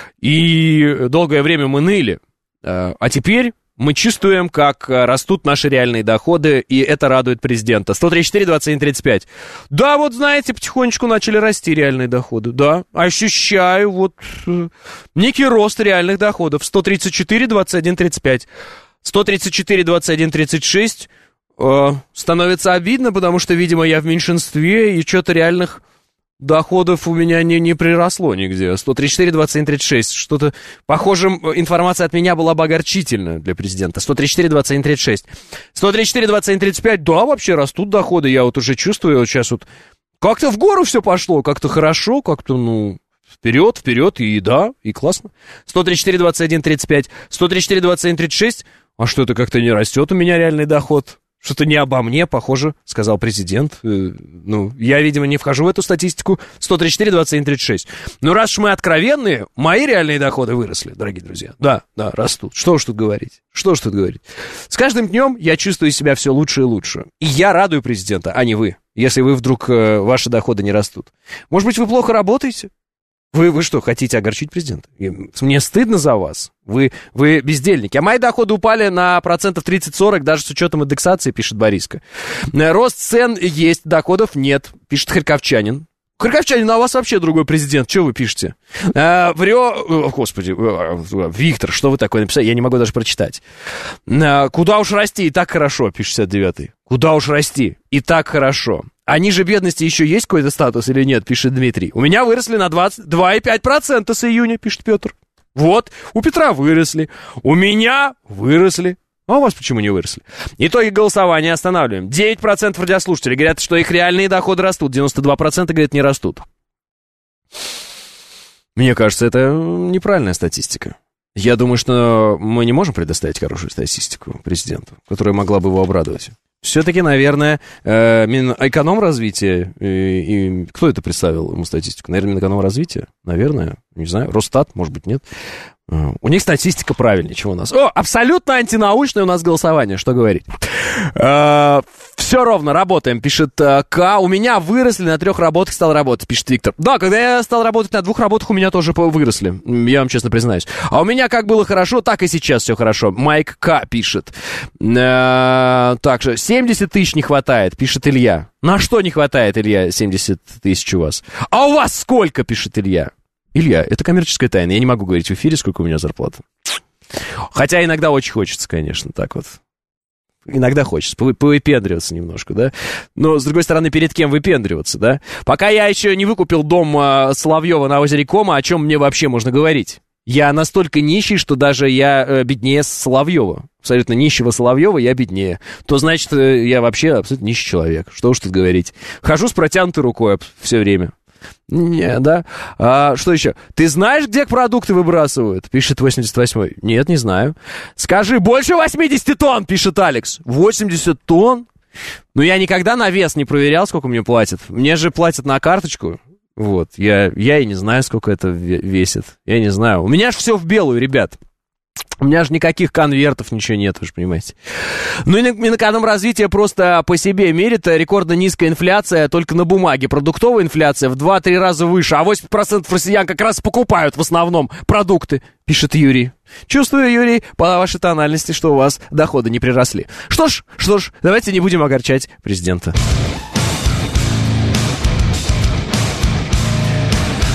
И долгое время мы ныли. А теперь мы чувствуем, как растут наши реальные доходы, и это радует президента. сто тридцать четыре двадцать один тридцать пять. Да, вот знаете, потихонечку начали расти реальные доходы. Да, ощущаю вот э, некий рост реальных доходов. сто тридцать четыре двадцать один тридцать пять. сто тридцать четыре двадцать один тридцать шесть. Э, становится обидно, потому что, видимо, я в меньшинстве, и что-то реальных доходов у меня не, не приросло нигде. сто тридцать четыре двадцать один тридцать шесть. Что-то, похоже, информация от меня была бы огорчительная для президента. сто тридцать четыре двадцать один тридцать шесть. сто тридцать четыре двадцать один тридцать пять. Да, вообще растут доходы. Я вот уже чувствую, вот сейчас вот как-то в гору все пошло, как-то хорошо, как-то, ну, вперед, вперед, и да, и классно. сто тридцать четыре двадцать один тридцать пять. сто тридцать четыре двадцать один тридцать шесть. А что-то как-то не растет у меня реальный доход. Что-то не обо мне, похоже, сказал президент. Ну, я, видимо, не вхожу в эту статистику. сто тридцать четыре двадцать один тридцать шесть. Ну, раз уж мы откровенные, мои реальные доходы выросли, дорогие друзья. Да, да, растут. Что уж тут говорить? Что уж тут говорить? С каждым днем я чувствую себя все лучше и лучше. И я радую президента, а не вы, если вы вдруг э, ваши доходы не растут. Может быть, вы плохо работаете? Вы, вы что, хотите огорчить президента? Мне стыдно за вас. Вы, вы бездельники. А мои доходы упали на процентов тридцать-сорок, даже с учетом индексации, пишет Бориска. Рост цен есть, доходов нет, пишет харьковчанин. Харьковчанин, а у вас вообще другой президент. Что вы пишете? А, врё... Господи, Виктор, что вы такое написали? Я не могу даже прочитать. А, куда уж расти, и так хорошо, пишет шестьдесят девятый. Куда уж расти, и так хорошо. А ниже бедности еще есть какой-то статус или нет, пишет Дмитрий. У меня выросли на двадцать два и пять десятых процента с июня, пишет Петр. Вот, у Петра выросли, у меня выросли. А у вас почему не выросли? Итоги голосования останавливаем. девять процентов радиослушателей говорят, что их реальные доходы растут, девяносто два процента говорят, не растут. Мне кажется, это неправильная статистика. Я думаю, что мы не можем предоставить хорошую статистику президенту, которая могла бы его обрадовать. Все-таки, наверное, э, Минэкономразвитие, и, и кто это представил ему статистику? Наверное, Минэкономразвитие? Наверное, не знаю, Росстат, может быть, нет. У них статистика правильнее, чем у нас. О, абсолютно антинаучное у нас голосование, что говорить. Э, все ровно, работаем, пишет э, К. У меня выросли, на трех работах стал работать, пишет Виктор. Да, когда я стал работать на двух работах, у меня тоже выросли, я вам честно признаюсь. А у меня как было хорошо, так и сейчас все хорошо. Майк К. пишет. Э, также семьдесят тысяч не хватает, пишет Илья. На что не хватает, Илья, семьдесят тысяч у вас? А у вас сколько, пишет Илья? Илья, это коммерческая тайна, я не могу говорить в эфире, сколько у меня зарплата. Хотя иногда очень хочется, конечно, так вот. Иногда хочется повыпендриваться немножко, да? Но, с другой стороны, перед кем выпендриваться, да? Пока я еще не выкупил дом а, Соловьева на озере Кома, о чем мне вообще можно говорить? Я настолько нищий, что даже я э, беднее Соловьева. Абсолютно нищего Соловьева я беднее. То значит, э, я вообще абсолютно нищий человек. Что уж тут говорить. Хожу с протянутой рукой все время. Не, да. А, что еще? Ты знаешь, где продукты выбрасывают? Пишет восемьдесят восьмой. Нет, не знаю. Скажи, больше восемьдесят тонн, пишет Алекс. восемьдесят тонн? Ну, я никогда на вес не проверял, сколько мне платят. Мне же платят на карточку. Вот, я, я и не знаю, сколько это весит. Я не знаю. У меня же все в белую, ребят. У меня же никаких конвертов, ничего нет, вы же понимаете. Ну и Минэкономразвитие просто по себе мерит. Рекордно низкая инфляция только на бумаге. Продуктовая инфляция в два-три раза выше. А восемьдесят процентов россиян как раз покупают в основном продукты, пишет Юрий. Чувствую, Юрий, по вашей тональности, что у вас доходы не приросли. Что ж, что ж, давайте не будем огорчать президента.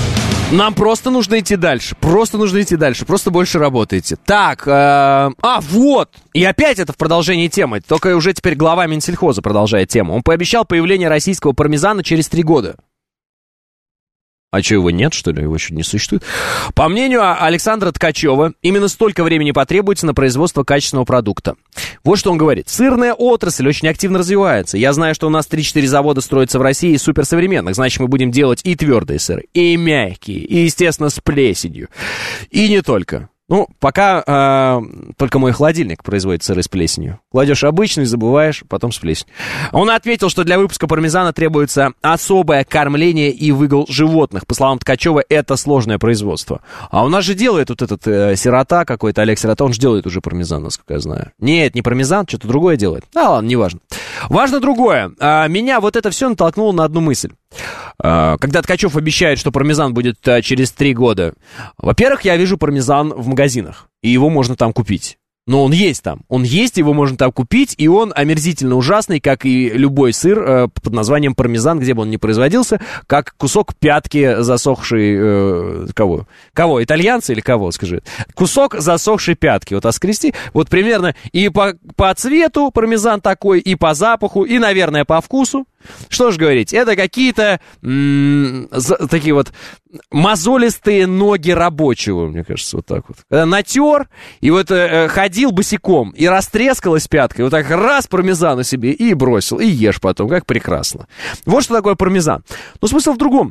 Нам просто нужно идти дальше. Просто нужно идти дальше. Просто больше работайте. Так, э, а, вот. И опять это в продолжении темы. Только уже теперь глава Минсельхоза продолжает тему. Он пообещал появление российского пармезана через три года. А что, его нет, что ли? Его еще не существует? По мнению Александра Ткачева, именно столько времени потребуется на производство качественного продукта. Вот что он говорит. Сырная отрасль очень активно развивается. Я знаю, что у нас три-четыре завода строятся в России суперсовременных. Значит, мы будем делать и твердые сыры, и мягкие, и, естественно, с плесенью. И не только. Ну, пока э, только мой холодильник производит сыры с плесенью. Кладешь обычный, забываешь, потом с плесенью. Он отметил, что для выпуска пармезана требуется особое кормление и выгул животных. По словам Ткачева, это сложное производство. А у нас же делает вот этот э, сирота какой-то, Олег Сирота, он же делает уже пармезан, насколько я знаю. Нет, не пармезан, что-то другое делает. А ладно, неважно. Важно другое. А, меня вот это все натолкнуло на одну мысль. Когда Ткачев обещает, что пармезан будет через три года. Во-первых, я вижу пармезан в магазинах, и его можно там купить. Но он есть там. Он есть, его можно там купить, и он омерзительно ужасный, как и любой сыр э, под названием пармезан, где бы он ни производился, как кусок пятки засохшей... Э, кого? Кого? Итальянца или кого, скажи? Кусок засохшей пятки. Вот оскрести. Вот примерно и по, по цвету пармезан такой, и по запаху, и, наверное, по вкусу. Что ж говорить, это какие-то м- за, такие вот мозолистые ноги рабочего, мне кажется, вот так вот. Когда натер, и вот э, ходил босиком, и растрескалась пятка, и вот так раз пармезану себе и бросил, и ешь потом, как прекрасно. Вот что такое пармезан. Но смысл в другом.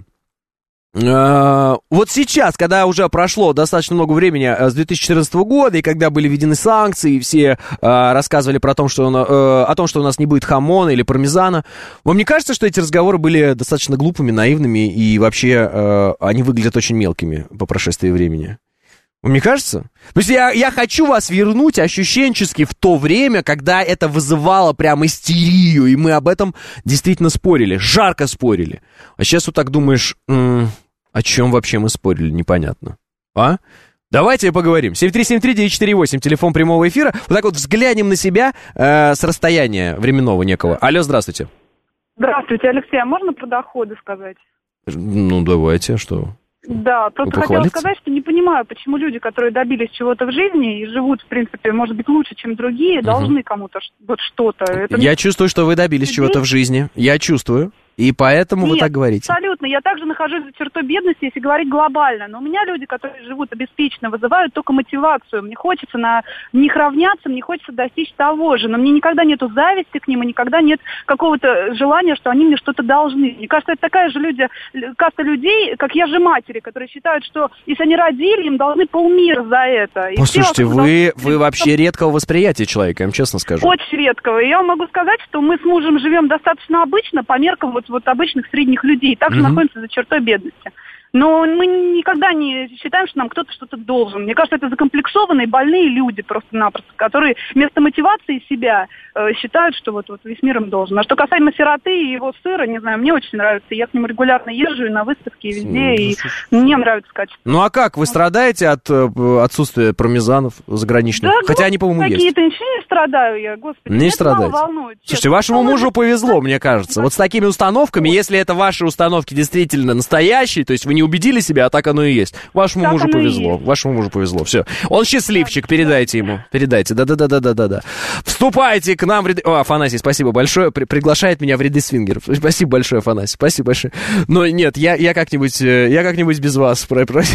Вот сейчас, когда уже прошло достаточно много времени с две тысячи четырнадцатого года, и когда были введены санкции, и все э, рассказывали про то, что, э, о том, что у нас не будет хамона или пармезана, вам не кажется, что эти разговоры были достаточно глупыми, наивными, и вообще э, они выглядят очень мелкими по прошествии времени? Вам не кажется? То есть я, я хочу вас вернуть ощущенчески в то время, когда это вызывало прям истерию, и мы об этом действительно спорили, жарко спорили. А сейчас вот так думаешь... М- О чем вообще мы спорили, непонятно. А? Давайте поговорим. семь три семь три девять четыре восемь, телефон прямого эфира. Вот так вот взглянем на себя э, с расстояния временного некого. Алло, здравствуйте. Здравствуйте, Алексей. А можно про доходы сказать? Ну, давайте, что... Да, просто хотела сказать, что не понимаю, почему люди, которые добились чего-то в жизни и живут, в принципе, может быть, лучше, чем другие, угу. должны кому-то вот что-то. Это Я не... чувствую, что вы добились людей? чего-то в жизни. Я чувствую. И поэтому Нет, вы так говорите. Абсолютно. Я также нахожусь за чертой бедности, если говорить глобально. Но у меня люди, которые живут обеспеченно, вызывают только мотивацию. Мне хочется на них равняться, мне хочется достичь того же. Но мне никогда нету зависти к ним, и никогда нет какого-то желания, что они мне что-то должны. Мне кажется, это такая же люди, каста людей, как я же матери, которые считают, что если они родили, им должны полмира за это. И Послушайте, вы, вы вообще редкого восприятия человека, я вам честно скажу. Очень редкого. И я вам могу сказать, что мы с мужем живем достаточно обычно, по меркам вот вот обычных средних людей, также mm-hmm. находимся за чертой бедности. Но мы никогда не считаем, что нам кто-то что-то должен. Мне кажется, это закомплексованные, больные люди просто-напросто, которые вместо мотивации себя э, считают, что вот, вот весь мир им должен. А что касаемо сироты и его сыра, не знаю, мне очень нравится. Я к нему регулярно езжу и на выставки, и везде, mm-hmm. и мне нравится качество. Ну а как? Вы страдаете от э, отсутствия пармезанов заграничных? Да, Хотя они, по-моему, есть. Какие-то ничего не страдаю я, господи. Не страдаете. Волнует, Слушайте, вашему мужу повезло, мне кажется. Вот с такими установками, если это ваши установки действительно настоящие, то есть вы не убедили себя, а так оно и есть. Вашему так мужу повезло. Вашему мужу повезло. Все. Он счастливчик. Передайте ему. Передайте. Да-да-да-да-да-да. Вступайте к нам в ряды... О, Афанасий, спасибо большое. При- приглашает меня в ряды свингеров. Спасибо большое, Афанасий. Спасибо большое. Но нет, я, я как-нибудь я как-нибудь без вас.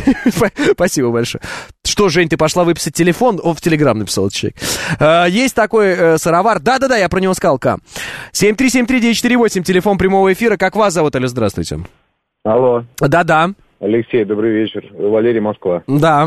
Спасибо большое. Что, Жень, ты пошла выписать телефон? О, в Телеграм написал этот человек. А, есть такой э, сыровар. Да-да-да, я про него сказал. К. семь три семь три девять четыре восемь, телефон прямого эфира. Как вас зовут? Алло, здравствуйте. Алло. Да-да. Алексей, добрый вечер. Валерий, Москва. Да.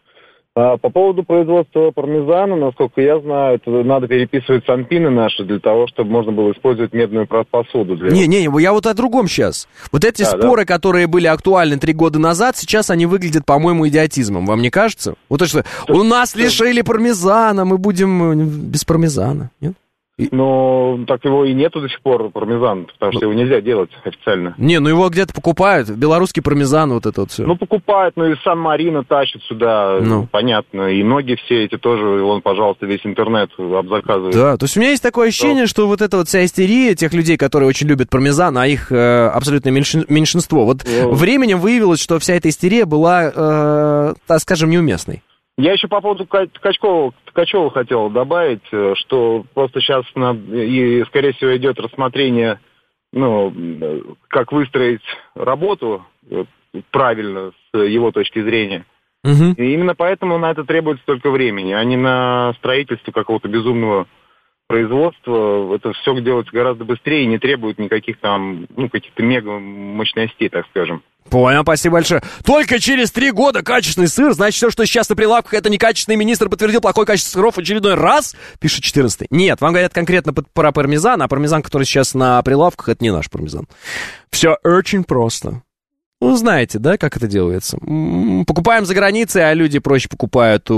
А, по поводу производства пармезана, насколько я знаю, это надо переписывать санпины наши для того, чтобы можно было использовать медную посуду. Для... Не, не, я вот о другом сейчас. Вот эти а, споры, да? которые были актуальны три года назад, сейчас они выглядят, по-моему, идиотизмом. Вам не кажется? Вот то, что у нас лишили пармезана, мы будем без пармезана. Нет? Но так его и нету до сих пор, пармезан, потому что его нельзя делать официально. Не, ну его где-то покупают, белорусский пармезан, вот это вот все. Ну, покупают, ну и Сан-Марино тащит сюда, ну. понятно, и ноги все эти тоже, вон, пожалуйста, весь интернет обзаказывает. Да, то есть у меня есть такое ощущение, да. что вот эта вот вся истерия тех людей, которые очень любят пармезан, а их э, абсолютное меньшинство, вот да. временем выявилось, что вся эта истерия была, э, так скажем, неуместной. Я еще по поводу Ткачкова, Ткачева хотел добавить, что просто сейчас, на, и, скорее всего, идет рассмотрение, ну, как выстроить работу правильно с его точки зрения. Угу. И именно поэтому на это требуется столько времени, а не на строительство какого-то безумного производства. Это все делается гораздо быстрее и не требует никаких там, ну, каких-то мега мощностей, так скажем. Понял, спасибо большое. Только через три года качественный сыр, значит, все, что сейчас на прилавках, это некачественный. Министр подтвердил плохое качество сыров в очередной раз, пишет четырнадцатый. Нет, вам говорят конкретно про пармезан, а пармезан, который сейчас на прилавках, это не наш пармезан. Все очень просто. Ну, знаете, да, как это делается? Покупаем за границей, а люди проще покупают у,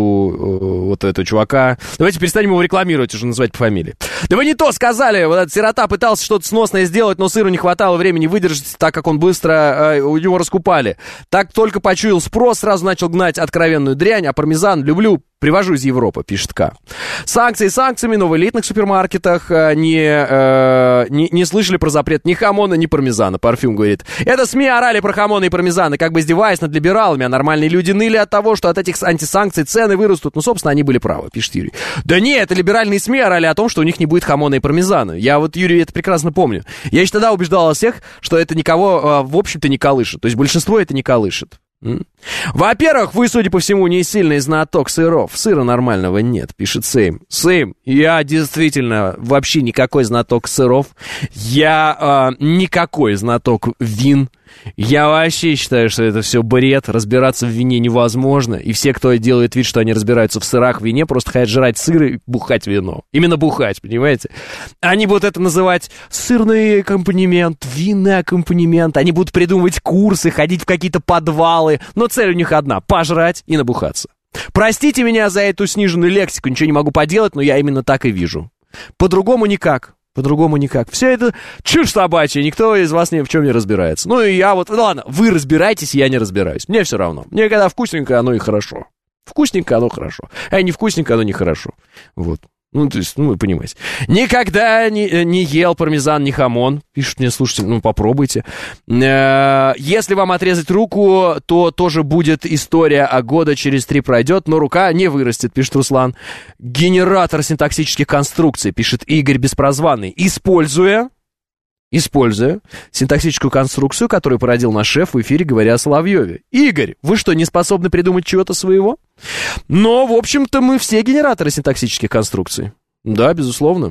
у вот этого чувака. Давайте перестанем его рекламировать, уже называть по фамилии. Да вы не то сказали, вот этот сирота пытался что-то сносное сделать, но сыру не хватало времени выдержать, так как он быстро, э, у него раскупали. Так только почуял спрос, сразу начал гнать откровенную дрянь, а пармезан люблю, привожу из Европы, пишет К. Санкции санкциями, но в элитных супермаркетах э, не, э, не, не слышали про запрет ни хамона, ни пармезана. Парфюм говорит. Это СМИ орали про хамона и пармезана, как бы издеваясь над либералами, а нормальные люди ныли от того, что от этих антисанкций цены вырастут. Ну, собственно, они были правы, пишет Юрий. Да нет, это либеральные СМИ орали о том, что у них не будет хамона и пармезана. Я вот, Юрий, это прекрасно помню. Я еще тогда убеждал всех, что это никого, в общем-то, не колышет. То есть большинство это не колышет. Во-первых, вы, судя по всему, не сильный знаток сыров. Сыра нормального нет, пишет Сейм. Сейм, я действительно вообще никакой знаток сыров. Я э, никакой знаток вин. Я вообще считаю, что это все бред. Разбираться в вине невозможно. И все, кто делает вид, что они разбираются в сырах, в вине, просто хотят жрать сыр и бухать вино. Именно бухать, понимаете? Они будут это называть сырный аккомпанемент, винный аккомпанемент. Они будут придумывать курсы, ходить в какие-то подвалы. Но цель у них одна — пожрать и набухаться. Простите меня за эту сниженную лексику, ничего не могу поделать, но я именно так и вижу. По-другому никак. По-другому никак. Все это чушь собачья, никто из вас ни в чем не разбирается. Ну и я вот, ну ладно, вы разбираетесь, я не разбираюсь. Мне все равно. Мне когда вкусненько, оно и хорошо. Вкусненько, оно хорошо. А не вкусненько, оно нехорошо. Вот. Ну, то есть, ну, вы понимаете. Никогда не, не ел пармезан, ни хамон. Пишут мне, слушайте, ну, попробуйте. Если вам отрезать руку, то тоже будет история, а года через три пройдет, но рука не вырастет, пишет Руслан. Генератор синтаксических конструкций, пишет Игорь Беспрозванный. Используя... Используя синтаксическую конструкцию, которую породил наш шеф в эфире, говоря о Соловьеве. Игорь, вы что, не способны придумать чего-то своего? Но, в общем-то, мы все генераторы синтаксических конструкций. Да, безусловно.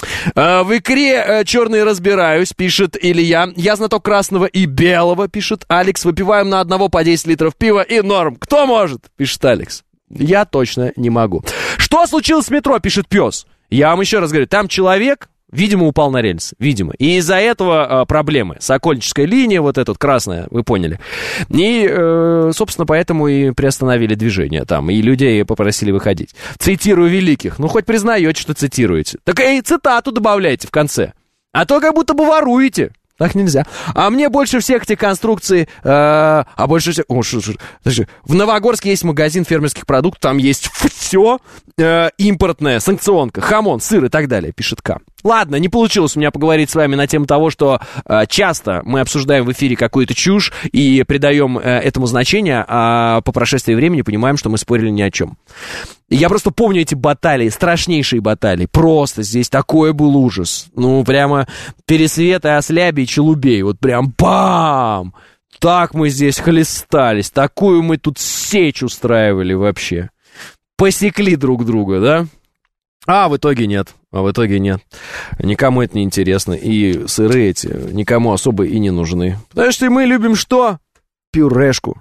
А, в икре а, черный разбираюсь, пишет Илья. Я знаток красного и белого, пишет Алекс. Выпиваем на одного по десять литров пива и норм. Кто может? Пишет Алекс. Я точно не могу. Что случилось с метро, пишет Пес. Я вам еще раз говорю, там человек... Видимо, упал на рельсы, видимо. И из-за этого э, проблемы. Сокольническая линия, вот эта вот красная, вы поняли. И, э, собственно, поэтому и приостановили движение там, и людей попросили выходить. Цитирую великих. Ну, хоть признаете, что цитируете. Так и цитату добавляйте в конце. А то как будто бы воруете. Так нельзя. А мне больше всех этих конструкций... Э, а больше всех... О, ш, ш, ш, в Новогорске есть магазин фермерских продуктов, там есть все э, импортное, санкционка, хамон, сыр и так далее, пишет К. Ладно, не получилось у меня поговорить с вами на тему того, что э, часто мы обсуждаем в эфире какую-то чушь и придаем э, этому значение, а по прошествии времени понимаем, что мы спорили ни о чем. Я просто помню эти баталии, страшнейшие баталии. Просто здесь такой был ужас. Ну, прямо Пересвет и Ослябий и Челубей. Вот прям бам! Так мы здесь хлестались. Такую мы тут сечь устраивали вообще. Посекли друг друга, да? А в итоге нет. А в итоге нет. Никому это не интересно. И сыры эти никому особо и не нужны. Потому что мы любим что? Пюрешку.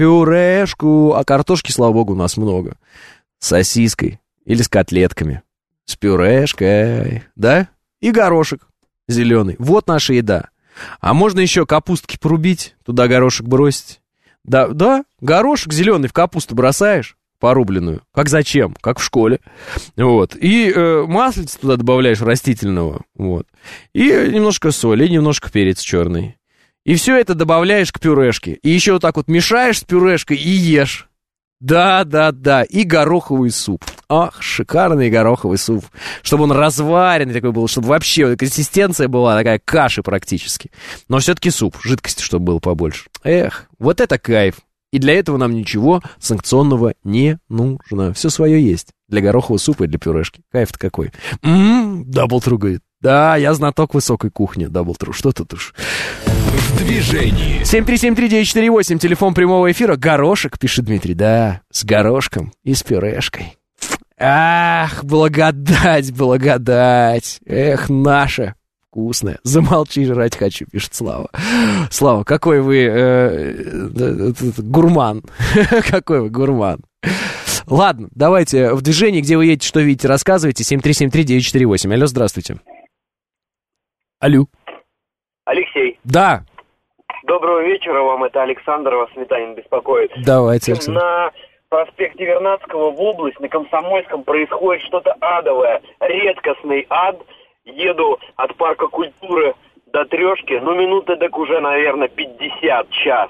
Пюрешку. А картошки, слава богу, у нас много. С сосиской или с котлетками. С пюрешкой. Да? И горошек зеленый. Вот наша еда. А можно еще капустки порубить, туда горошек бросить. Да, да, горошек зеленый в капусту бросаешь. порубленную. Как зачем? Как в школе. Вот. И э, маслица туда добавляешь растительного. Вот. И немножко соли, и немножко перец черный. И все это добавляешь к пюрешке. И еще вот так вот мешаешь с пюрешкой и ешь. Да, да, да. И гороховый суп. Ах, шикарный гороховый суп. Чтобы он разваренный такой был, чтобы вообще консистенция была такая каши практически. Но все-таки суп, жидкости, чтобы было побольше. Эх, вот это кайф. И для этого нам ничего санкционного не нужно. Все свое есть. Для горохового супа и для пюрешки. Кайф-то какой. Ммм, даблтру говорит. Да, я знаток высокой кухни. Даблтру, что тут уж. В движении. семь три семь три девять четыре восемь, телефон прямого эфира. Горошек, пишет Дмитрий. Да, с горошком и с пюрешкой. Ах, благодать, благодать. Эх, наша. Вкусная. Замолчи, жрать хочу, пишет Слава. Слава, какой вы э, э, э, гурман. Какой вы гурман. Ладно, давайте в движении, где вы едете, что видите, рассказывайте. семь три семь три девять четыре восемь. Алло, здравствуйте. Алло. Алексей. Да. Доброго вечера вам, это Александр, вас Сметанин беспокоит. Давайте, Александр. На проспекте Вернадского в область, на Комсомольском происходит что-то адовое. Редкостный ад. Еду от парка культуры до Трешки, ну, минуты так уже, наверное, пятьдесят, час.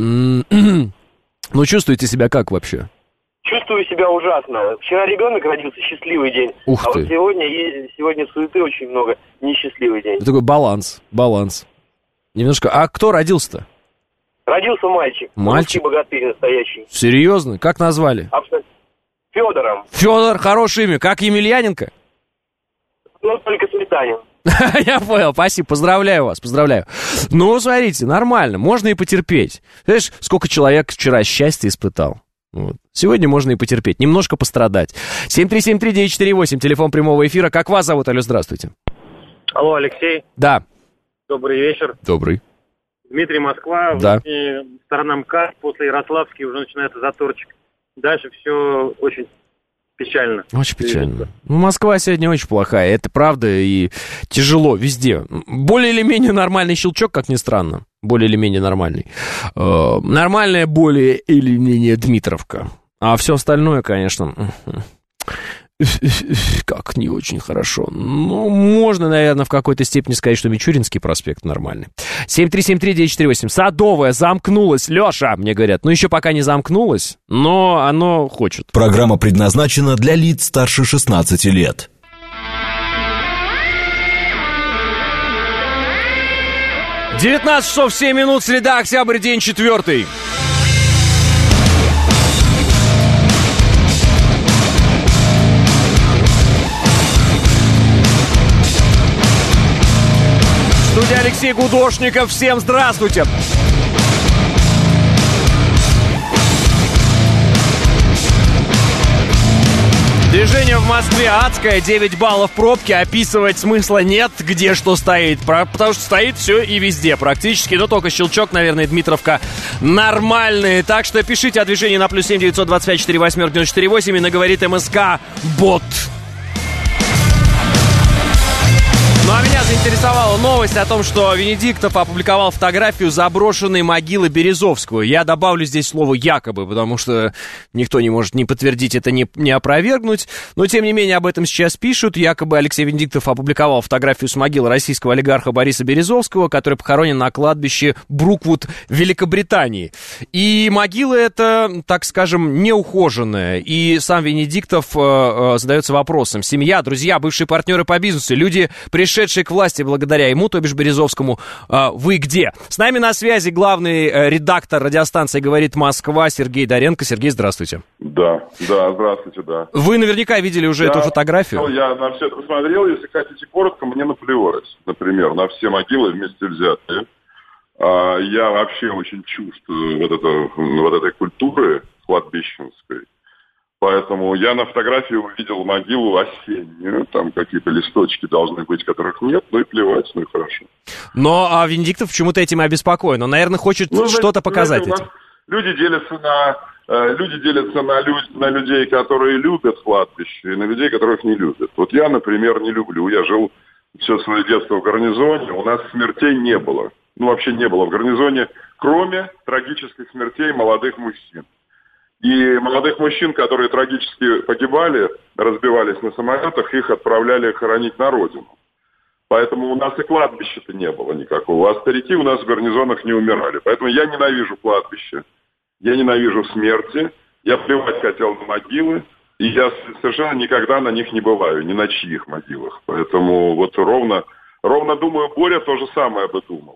Ну, чувствуете себя как вообще? Чувствую себя ужасно. Вчера ребенок родился, счастливый день. Ух а ты. вот сегодня, сегодня суеты очень много, несчастливый день. Это такой баланс, баланс. Немножко. А кто родился-то? Родился мальчик. Мальчик? Русский богатырь настоящий. Серьезно? Как назвали? Абсолютно. Федором. Федор, хорошее имя. Как Емельяненко? Ну, только Сметанин. Я понял, спасибо, поздравляю вас, поздравляю. Ну, смотрите, нормально, можно и потерпеть. Знаешь, сколько человек вчера счастья испытал. Вот. Сегодня можно и потерпеть, немножко пострадать. семь три семь три девять четыре восемь, телефон прямого эфира. Как вас зовут? Алло, здравствуйте. Алло, Алексей. Да. Добрый вечер. Добрый. Дмитрий, Москва. Да. Сторона МКАД, после Ярославский уже начинается заторчик. Дальше все очень печально. Очень печально. Ну, Москва сегодня очень плохая, это правда, и тяжело везде. Более или менее нормальный щелчок, как ни странно. Более или менее нормальный. Э, нормальная более или менее Дмитровка. А все остальное, конечно, как не очень хорошо. Ну, можно, наверное, в какой-то степени сказать, что Мичуринский проспект нормальный. семь три семь три девять четыре восемь. Садовая замкнулась. Леша, мне говорят. Ну, еще пока не замкнулась, но оно хочет. Программа предназначена для лиц старше шестнадцати лет. девятнадцать часов семь минут, среда, октябрь, день четвертый. Студия Алексей Гудошников. Всем здравствуйте. Движение в Москве адское, девять баллов пробки, описывать смысла нет, где что стоит, потому что стоит все и везде практически, но только щелчок, наверное, Дмитровка нормальные. Так что пишите о движении на плюс семь девятьсот двадцать пять четыре восемь девяносто четыре восемь и наговорит МСК бот. Ну, а меня заинтересовала новость о том, что Венедиктов опубликовал фотографию заброшенной могилы Березовского. Я добавлю здесь слово «якобы», потому что никто не может ни подтвердить это, ни, ни опровергнуть. Но, тем не менее, об этом сейчас пишут. Якобы Алексей Венедиктов опубликовал фотографию с могилы российского олигарха Бориса Березовского, который похоронен на кладбище Бруквуд в Великобритании. И могила эта, так скажем, неухоженная. И сам Венедиктов э, э, задается вопросом. Семья, друзья, бывшие партнеры по бизнесу, люди, пришедшие к власти благодаря ему, то бишь Березовскому, вы где? С нами на связи главный редактор радиостанции «Говорит Москва» Сергей Доренко. Сергей, здравствуйте. Да, да, здравствуйте, да. Вы наверняка видели уже я, эту фотографию. Я на все это посмотрел, если хотите коротко, мне наплевать, например, на все могилы вместе взятые. Я вообще очень чувствую вот, это, вот этой культуры кладбищенской. Поэтому я на фотографии увидел могилу осеннюю, там какие-то листочки должны быть, которых нет, ну и плевать, ну и хорошо. Но а Венедиктов почему-то этим обеспокоен, он, наверное, хочет ну, что-то знаете, показать этим. Люди делятся на, э, люди делятся на, лю- на людей, которые любят кладбище, и на людей, которых не любят. Вот я, например, не люблю, я жил все свое детство в гарнизоне, у нас смертей не было. Ну, вообще не было в гарнизоне, кроме трагических смертей молодых мужчин. И молодых мужчин, которые трагически погибали, разбивались на самолетах, их отправляли хоронить на родину. Поэтому у нас и кладбища-то не было никакого. А старики у нас в гарнизонах не умирали. Поэтому я ненавижу кладбище, я ненавижу смерти, я плевать хотел на могилы, и я совершенно никогда на них не бываю, ни на чьих могилах. Поэтому вот ровно, ровно думаю, Боря то же самое бы думал.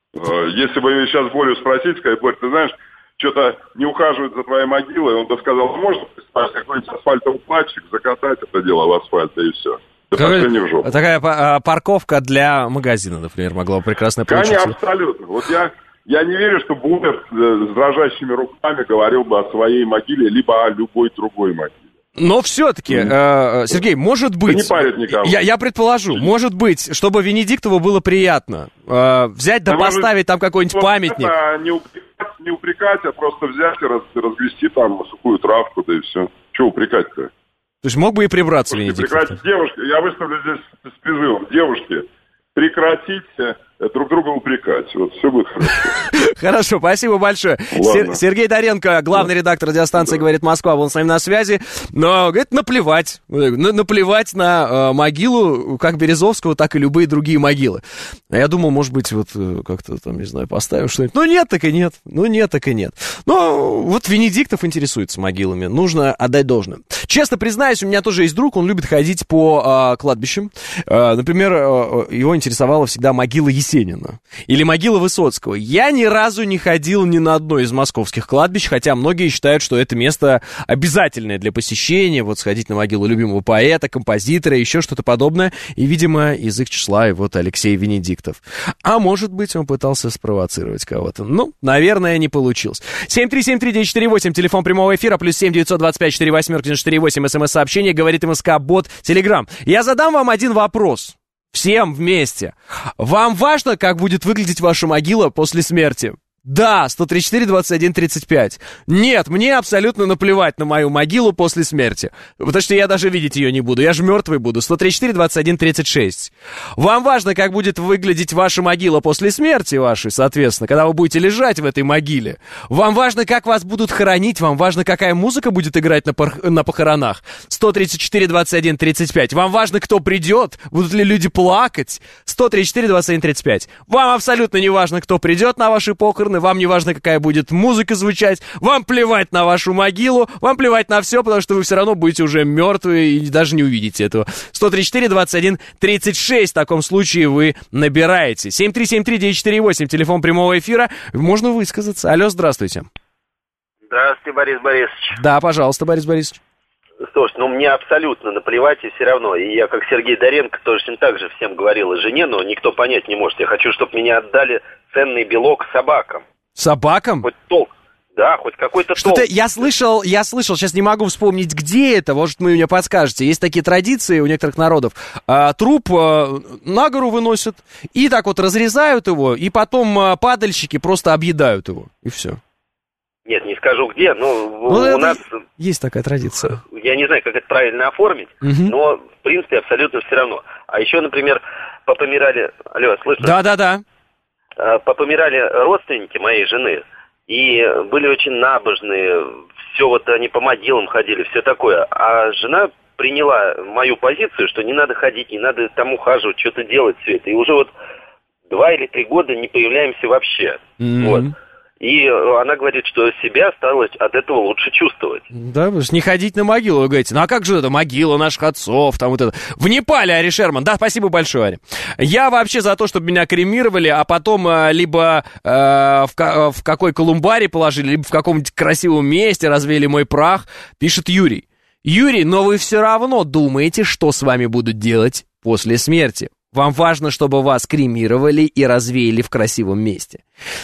Если бы сейчас Борю спросить, сказать: Борь, ты знаешь, что-то не ухаживают за твоей могилой, он бы сказал: можно представить какой-нибудь асфальтовый платчик, закатать это дело в асфальт, и все. Какой, такая парковка для магазина, например, могла бы прекрасно получиться. Конечно, абсолютно. Вот я, я не верю, что Бумер с дрожащими руками говорил бы о своей могиле, либо о любой другой могиле. Но все-таки, mm. э, Сергей, может быть, не парит никого. Я, я предположу, может быть, чтобы Венедиктову было приятно э, взять да, да поставить может, там какой-нибудь памятник. Не упрекать, не упрекать, а просто взять и раз, разгрести там сухую травку, да и все. Чего упрекать-то? То есть мог бы и прибраться Венедиктов. Прекратить, девушки, я выставлю здесь с призывом: девушки, прекратите друг друга упрекать. Вот все будет хорошо. Хорошо, спасибо большое. Сер- Сергей Доренко, главный да. редактор радиостанции да. «Говорит Москва», был с нами на связи. Но, говорит, наплевать. Наплевать на э, могилу как Березовского, так и любые другие могилы. А я думал, может быть, вот как-то там, не знаю, поставим что-нибудь. Ну, нет, так и нет. Ну, нет, так и нет. Но вот Венедиктов интересуется могилами. Нужно отдать должное. Честно признаюсь, у меня тоже есть друг, он любит ходить по э, кладбищам. Э, например, э, его интересовала всегда могила Есенина или могила Высоцкого. Я ни разу не ходил ни на одно из московских кладбищ, хотя многие считают, что это место обязательное для посещения, вот сходить на могилу любимого поэта, композитора, еще что-то подобное, и, видимо, из их числа и вот Алексей Венедиктов. А может быть, он пытался спровоцировать кого-то. Ну, наверное, не получилось. семь три семь три девять четыре восемь, телефон прямого эфира, плюс семь девятьсот двадцать пять четыре восемь четыре восемь, смс-сообщение, говорит МСК-бот, Телеграм. Я задам вам один вопрос. Всем вместе. Вам важно, как будет выглядеть ваша могила после смерти? Да, сто тридцать четыре двадцать один тридцать пять. Нет, мне абсолютно наплевать на мою могилу после смерти. Потому что я даже видеть ее не буду. Я же мертвый буду. сто тридцать четыре двадцать один тридцать шесть. Вам важно, как будет выглядеть ваша могила после смерти вашей, соответственно, когда вы будете лежать в этой могиле. Вам важно, как вас будут хоронить. Вам важно, какая музыка будет играть на, пор- на похоронах. сто тридцать четыре двадцать один тридцать пять. Вам важно, кто придет. Будут ли люди плакать. сто тридцать четыре двадцать один тридцать пять. Вам абсолютно не важно, кто придет на ваши похороны. Вам не важно, какая будет музыка звучать, вам плевать на вашу могилу, вам плевать на все, потому что вы все равно будете уже мертвы и даже не увидите этого. сто тридцать четыре двадцать один тридцать шесть в таком случае вы набираете. семь три семь три девять четыре восемь, телефон прямого эфира. Можно высказаться. Алло, здравствуйте. Здравствуйте, Борис Борисович. Да, пожалуйста, Борис Борисович. Слушай, ну мне абсолютно наплевать и все равно. И я, как Сергей Доренко, точно так же всем говорил и жене, но никто понять не может. Я хочу, чтобы меня отдали ценный белок собакам. Собакам? Хоть толк. Да, хоть какой-то Что-то толк. я слышал, я слышал, сейчас не могу вспомнить, где это, может, вы мне подскажете. Есть такие традиции у некоторых народов. А, труп а, на гору выносят, и так вот разрезают его, и потом а, падальщики просто объедают его, и все. Нет, не скажу где, но ну, у нас... Есть такая традиция. Я не знаю, как это правильно оформить, угу. но, в принципе, абсолютно все равно. А еще, например, попомирали... Алло, слышно? Да-да-да. Попомирали родственники моей жены, и были очень набожные, все вот они по могилам ходили, все такое. А жена приняла мою позицию, что не надо ходить, не надо там ухаживать, что-то делать, все это. И уже вот два или три года не появляемся вообще. Mm-hmm. Вот. И она говорит, что себя стало от этого лучше чувствовать. Да, не ходить на могилу, вы говорите. Ну а как же это, могила наших отцов, там вот это. В Непале, Ари Шерман. Да, спасибо большое, Ари. Я вообще за то, чтобы меня кремировали, а потом э, либо э, в, в какой колумбарий положили, либо в каком-нибудь красивом месте развеяли мой прах, пишет Юрий. Юрий, но вы все равно думаете, что с вами будут делать после смерти. Вам важно, чтобы вас кремировали и развеяли в красивом месте.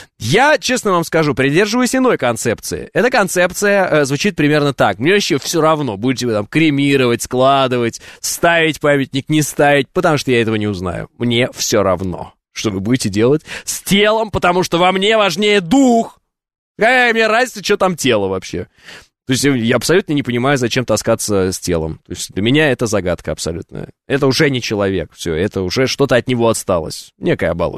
Я, честно вам скажу, придерживаюсь иной концепции. Эта концепция э, звучит примерно так. Мне вообще все равно, будете вы там кремировать, складывать, ставить памятник, не ставить, потому что я этого не узнаю. Мне все равно, что вы будете делать с телом, потому что во мне важнее дух. Какая мне разница, что там тело вообще? То есть я абсолютно не понимаю, зачем таскаться с телом. То есть для меня это загадка абсолютная. Это уже не человек, все, это уже что-то от него осталось. Некая оболочка.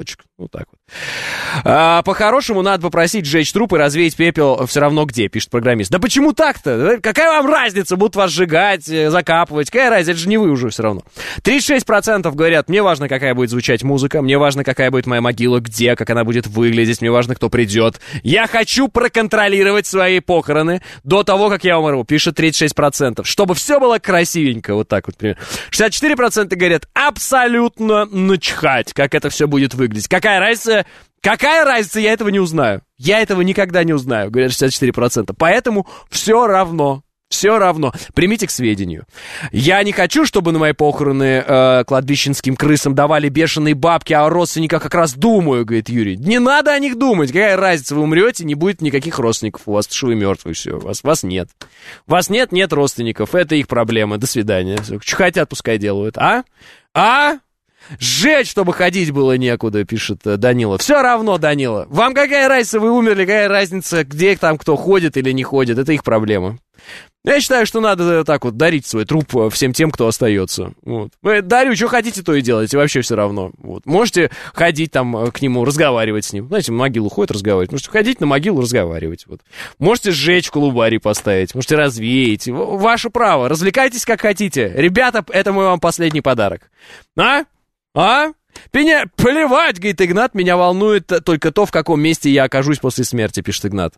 Вот так вот. А, по-хорошему, надо попросить сжечь труп и развеять пепел все равно где, пишет программист. Да почему так-то? Какая вам разница? Будут вас сжигать, закапывать. Какая разница? Это же не вы уже все равно. тридцать шесть процентов говорят, мне важно, какая будет звучать музыка, мне важно, какая будет моя могила, где, как она будет выглядеть, мне важно, кто придет. Я хочу проконтролировать свои похороны до того, как я умру, пишет тридцать шесть процентов. Чтобы все было красивенько, вот так вот, примерно. шестьдесят четыре процента говорят, абсолютно начхать, как это все будет выглядеть. Какая разница? Какая разница? Я этого не узнаю. Я этого никогда не узнаю, говорят шестьдесят четыре процента. Поэтому все равно. Все равно. Примите к сведению. Я не хочу, чтобы на мои похороны э, кладбищенским крысам давали бешеные бабки, а о родственниках как раз думаю, говорит Юрий. Не надо о них думать. Какая разница? Вы умрете, не будет никаких родственников у вас, что вы мертвые, все. Вас, вас нет. Вас нет, нет родственников. Это их проблема. До свидания. Что хотят, пускай делают. А? А? Сжечь, чтобы ходить было некуда, пишет Данила. Все равно, Данила. Вам какая разница, вы умерли, какая разница, где там кто ходит или не ходит. Это их проблема. Я считаю, что надо так вот дарить свой труп всем тем, кто остается. Вот. Дарю, что хотите, то и делайте, вообще все равно. Вот. Можете ходить там к нему, разговаривать с ним. Знаете, на могилу ходят, разговаривать. Можете ходить на могилу, разговаривать. Вот. Можете сжечь в колубаре поставить, можете развеять. Ваше право, развлекайтесь как хотите. Ребята, это мой вам последний подарок. А? А? Меня плевать, говорит Игнат, меня волнует только то, в каком месте я окажусь после смерти, пишет Игнат.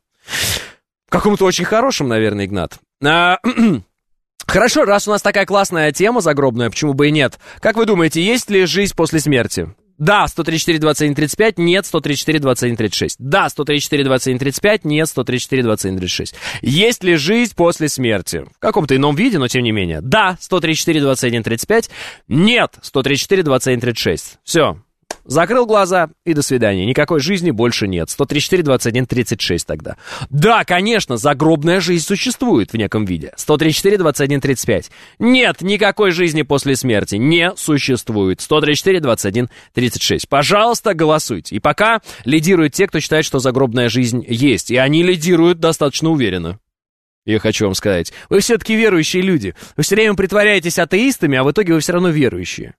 В каком-то очень хорошем, наверное, Игнат. А, хорошо, раз у нас такая классная тема загробная, почему бы и нет? Как вы думаете, есть ли жизнь после смерти? Да, сто тридцать четыре двадцать один тридцать пять, нет, сто тридцать четыре двадцать один тридцать шесть. Да, сто тридцать четыре двадцать один тридцать пять, нет, сто тридцать четыре двадцать один тридцать шесть. Есть ли жизнь после смерти? В каком-то ином виде, но тем не менее. Да, сто тридцать четыре двадцать один тридцать пять, нет, сто тридцать четыре двадцать один тридцать шесть. Все. Закрыл глаза и до свидания. Никакой жизни больше нет. сто тридцать четыре двадцать один тридцать шесть тогда. Да, конечно, загробная жизнь существует в неком виде. сто тридцать четыре двадцать один тридцать пять. Нет, никакой жизни после смерти не существует. сто тридцать четыре двадцать один тридцать шесть. Пожалуйста, голосуйте. И пока лидируют те, кто считает, что загробная жизнь есть. И они лидируют достаточно уверенно. Я хочу вам сказать. Вы все-таки верующие люди. Вы все время притворяетесь атеистами, а в итоге вы все равно верующие.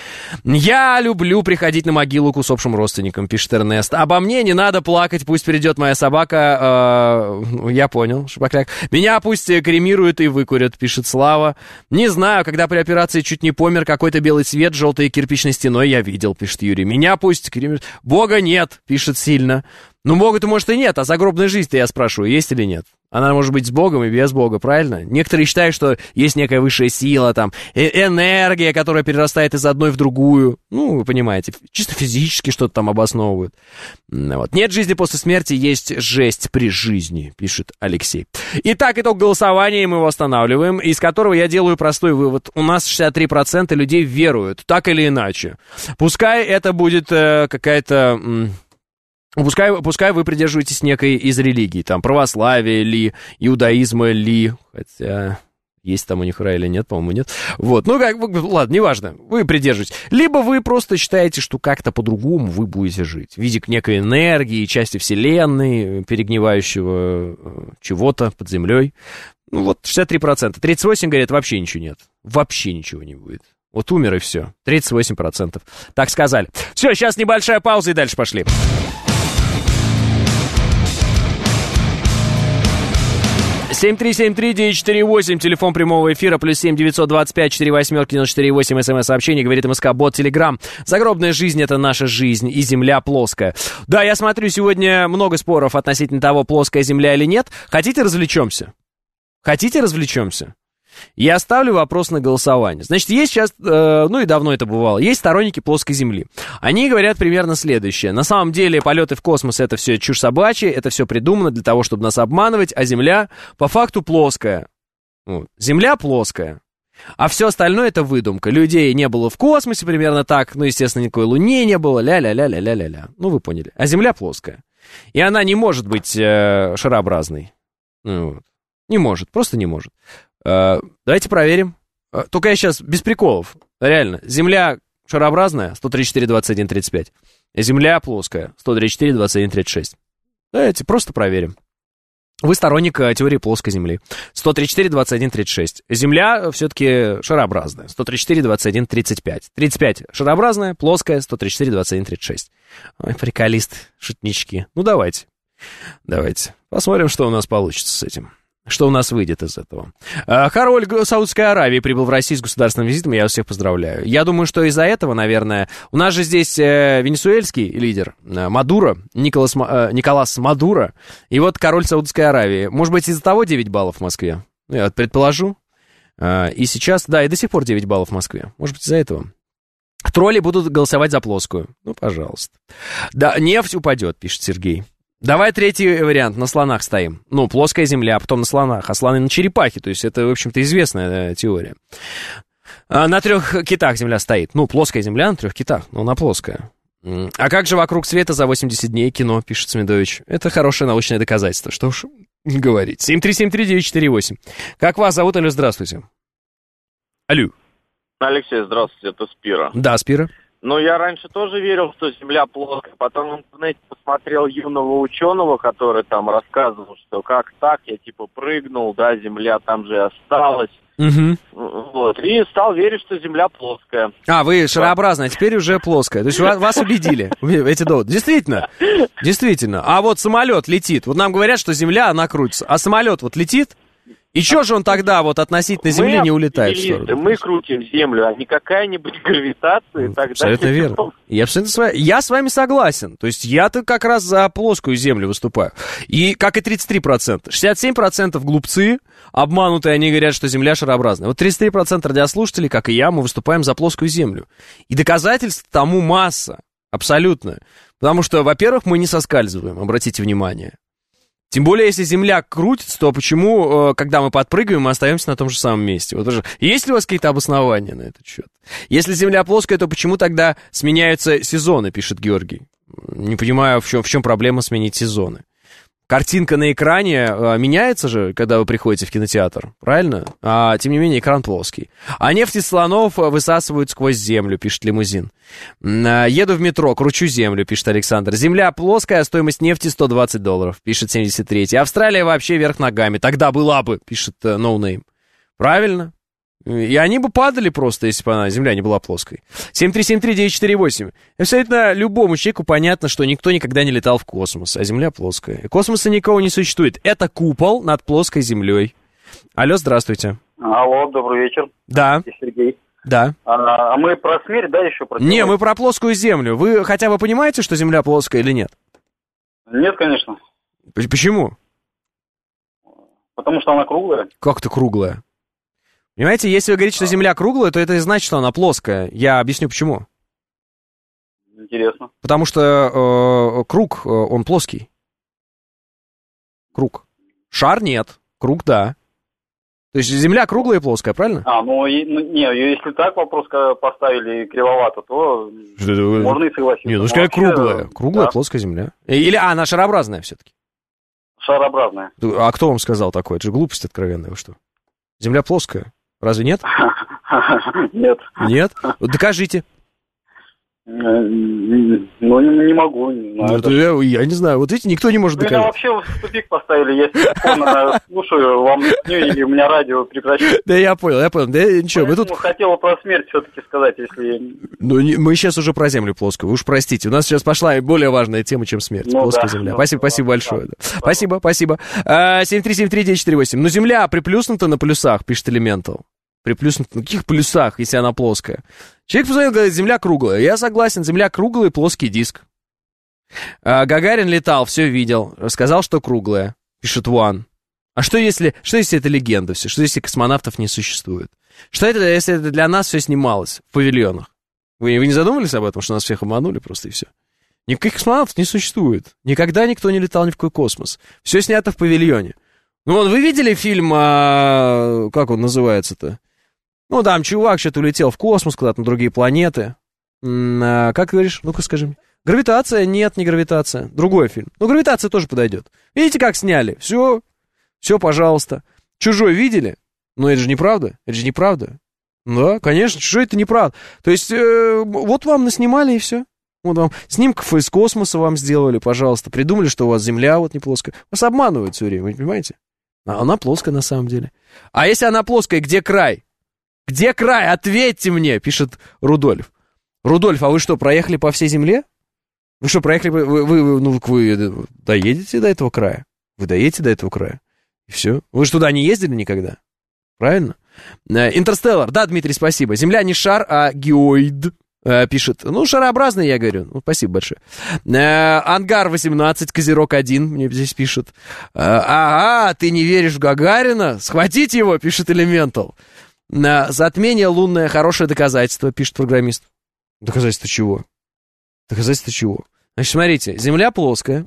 Я люблю приходить на могилу к усопшим родственникам, пишет Эрнест. Обо мне не надо плакать, пусть придет моя собака. Э, я понял, Шапокляк. Меня пусть кремируют и выкурят, пишет Слава. Не знаю, когда при операции чуть не помер, какой-то белый цвет, желтой кирпичной стеной я видел, пишет Юрий. Меня пусть кремируют. Бога нет, пишет Сильно. Ну, Бога-то, может, и нет, а загробная жизнь-то, я спрашиваю, есть или нет? Она может быть с Богом и без Бога, правильно? Некоторые считают, что есть некая высшая сила, там, э- энергия, которая перерастает из одной в другую. Ну, вы понимаете, чисто физически что-то там обосновывают. Вот. Нет жизни после смерти, есть жесть при жизни, пишет Алексей. Итак, итог голосования, мы его останавливаем, из которого я делаю простой вывод. У нас шестьдесят три процента людей веруют, так или иначе. Пускай это будет э, какая-то... М- Пускай, пускай вы придерживаетесь некой из религий, там, православия ли, иудаизма ли, хотя есть там у них рай или нет, по-моему, нет. Вот, ну, как, ладно, неважно, вы придерживаетесь. Либо вы просто считаете, что как-то по-другому вы будете жить, в виде некой энергии, части вселенной, перегнивающего чего-то под землей. Ну, вот шестьдесят три процента. тридцать восемь процентов говорят, вообще ничего нет, вообще ничего не будет. Вот умер и все, тридцать восемь процентов. Так сказали. Все, сейчас небольшая пауза и дальше пошли. семь три семь три девять четыре восемь, телефон прямого эфира, плюс семь девятьсот двадцать пять четыре восьмерки девяносто четыре восемь, смс-сообщение, говорит МСК-бот, Телеграм. Загробная жизнь — это наша жизнь, и земля плоская. Да, я смотрю, сегодня много споров относительно того, плоская земля или нет. Хотите, развлечемся? Хотите, развлечемся? Я ставлю вопрос на голосование. Значит, есть сейчас, э, ну и давно это бывало, есть сторонники плоской земли. Они говорят примерно следующее. На самом деле полеты в космос — это все чушь собачья, это все придумано для того, чтобы нас обманывать, а Земля по факту плоская. Вот. Земля плоская. А все остальное — это выдумка. Людей не было в космосе, примерно так. Ну, естественно, никакой Луне не было. Ля-ля-ля-ля-ля-ля-ля. Ну, вы поняли. А Земля плоская. И она не может быть э, шарообразной. Ну, вот. Не может, просто не может. Uh, давайте проверим. Uh, только я сейчас без приколов. Реально. Земля шарообразная, сто тридцать четыре двадцать один тридцать пять. Земля плоская, сто тридцать четыре двадцать один тридцать шесть. Давайте просто проверим. Вы сторонник теории плоской Земли. сто тридцать четыре двадцать один тридцать шесть. Земля все-таки шарообразная. сто тридцать четыре двадцать один тридцать пять. тридцать пять шарообразная, плоская, сто тридцать четыре двадцать один тридцать шесть. Ой, приколист, шутнички. Ну, давайте. Давайте. Посмотрим, что у нас получится с этим. Что у нас выйдет из этого. Король Саудовской Аравии прибыл в Россию с государственным визитом. Я вас всех поздравляю. Я думаю, что из-за этого, наверное... У нас же здесь э, венесуэльский лидер э, Мадуро, Николас, э, Николас Мадуро. И вот король Саудовской Аравии. Может быть, из-за того девять баллов в Москве? Я вот предположу. Э, и сейчас... Да, и до сих пор девять баллов в Москве. Может быть, из-за этого. Тролли будут голосовать за плоскую. Ну, пожалуйста. Да, нефть упадет, пишет Сергей. Давай третий вариант, на слонах стоим. Ну, плоская земля, а потом на слонах, а слоны на черепахе. То есть это, в общем-то, известная теория. А на трех китах земля стоит. Ну, плоская земля на трех китах, но она плоская. А как же «Вокруг света за восемьдесят дней» кино, пишет Смедович. Это хорошее научное доказательство, что уж говорить. семь три семь три девять четыре восемь. Как вас зовут? Алло, здравствуйте. Алло. Алексей, здравствуйте, это Спира. Да, Спира. Ну, я раньше тоже верил, что Земля плоская. Потом в интернете посмотрел юного ученого, который там рассказывал, что как так, я типа прыгнул, да, Земля там же и осталась. Угу. Вот, и стал верить, что Земля плоская. А, вы шарообразная, а теперь уже плоская. То есть вас убедили эти доводы. Действительно, действительно. А вот самолет летит. Вот нам говорят, что Земля, она крутится. А самолет вот летит? И что же он тогда вот относительно Земли мы не улетает? Мы крутим Землю, а не какая-нибудь гравитация и так далее. Абсолютно верно. Я, абсолютно с вами, я с вами согласен. То есть я-то как раз за плоскую Землю выступаю. И как и тридцать три процента. шестьдесят семь процентов глупцы, обманутые, они говорят, что Земля шарообразная. Вот тридцать три процента радиослушателей, как и я, мы выступаем за плоскую Землю. И доказательств тому масса. Абсолютно. Потому что, во-первых, мы не соскальзываем, обратите внимание. Тем более, если Земля крутится, то почему, когда мы подпрыгиваем, мы остаемся на том же самом месте? Вот уже. Есть ли у вас какие-то обоснования на этот счет? Если Земля плоская, то почему тогда сменяются сезоны, пишет Георгий? Не понимаю, в чем, в чем проблема сменить сезоны. Картинка на экране а, меняется же, когда вы приходите в кинотеатр, правильно? А тем не менее экран плоский. А нефть из слонов высасывают сквозь землю, пишет Лимузин. А, еду в метро, кручу землю, пишет Александр. Земля плоская, стоимость нефти сто двадцать долларов, пишет семьдесят третий. Австралия вообще вверх ногами, тогда была бы, пишет uh, No Name. Правильно? И они бы падали просто, если бы она, Земля не была плоской. семь три семь три девять четыре восемь. Абсолютно любому человеку понятно, что никто никогда не летал в космос, а Земля плоская. И космоса никого не существует. Это купол над плоской Землей. Алло, здравствуйте. Алло, добрый вечер. Да. Я Сергей. Да. А, а мы про смерть, да, еще про... Не, мы про плоскую Землю. Вы хотя бы понимаете, что Земля плоская или нет? Нет, конечно. Почему? Потому что она круглая. Как-то круглая. Понимаете, если вы говорите, что Земля круглая, то это и значит, что она плоская. Я объясню, почему. Интересно. Потому что э, круг, э, он плоский. Круг. Шар нет, круг да. То есть Земля круглая и плоская, правильно? А, ну, и, ну не, если так вопрос поставили кривовато, то можно и согласиться. Нет, ну скажи круглая. Круглая, да. Плоская Земля. Или, а, она шарообразная все-таки. Шарообразная. А кто вам сказал такое? Это же глупость откровенная, вы что? Земля плоская. Разве нет? Нет. Нет? Докажите. Ну, не, не могу. Не знаю, ну, я, я не знаю. Вот видите, никто не может доказать. Меня вообще в тупик поставили. Я телефон слушаю, вам и у меня радио прекращается. Да я понял, я понял. Да ничего, мы тут... хотел про смерть все-таки сказать, если... Ну, не, мы сейчас уже про Землю плоскую. Вы уж простите, у нас сейчас пошла более важная тема, чем смерть. Ну, плоская да, Земля. Ну, спасибо, да, спасибо да, большое. Да. Да. Спасибо, спасибо. семь три семь три девять четыре восемь. Ну, Земля приплюснута на плюсах, пишет Элементал. Приплюснута на каких плюсах, если она плоская? Человек посмотрел, говорит, Земля круглая. Я согласен, Земля круглая, плоский диск. А, Гагарин летал, все видел. Рассказал, что круглая, пишет Ван. А что если, что если это легенда все? Что если космонавтов не существует? Что это, если это для нас все снималось в павильонах? Вы, вы не задумывались об этом, что нас всех обманули просто и все? Никаких космонавтов не существует. Никогда никто не летал ни в какой космос. Все снято в павильоне. Ну, вон, вы видели фильм, а, как он называется-то? Ну, там чувак что-то улетел в космос, куда-то на другие планеты. А, как ты говоришь? Ну-ка скажи мне. Гравитация? Нет, не гравитация. Другой фильм. Ну, гравитация тоже подойдет. Видите, как сняли? Все, все, пожалуйста. Чужой видели? Ну, это же неправда. Это же неправда. Да, конечно, чужой это неправда. То есть, э, вот вам наснимали и все. Вот вам снимков из космоса вам сделали, пожалуйста. Придумали, что у вас Земля вот не плоская. Вас обманывают все время, вы понимаете? А она плоская на самом деле. А если она плоская, где край? Где край? Ответьте мне, пишет Рудольф. Рудольф, а вы что, проехали по всей Земле? Вы что, проехали, вы, вы, вы, ну, вы доедете до этого края? Вы доедете до этого края? И все. Вы же туда не ездили никогда? Правильно? Интерстеллар. Да, Дмитрий, спасибо. Земля не шар, а геоид. Пишет. Ну, шарообразный, я говорю. Ну, спасибо большое. Ангар восемнадцать, Козерог один, мне здесь пишет. Ага, ты не веришь в Гагарина? Схватите его, пишет Элементал. Затмение лунное, хорошее доказательство, пишет программист. Доказательство чего? Доказательство чего? Значит, смотрите, Земля плоская,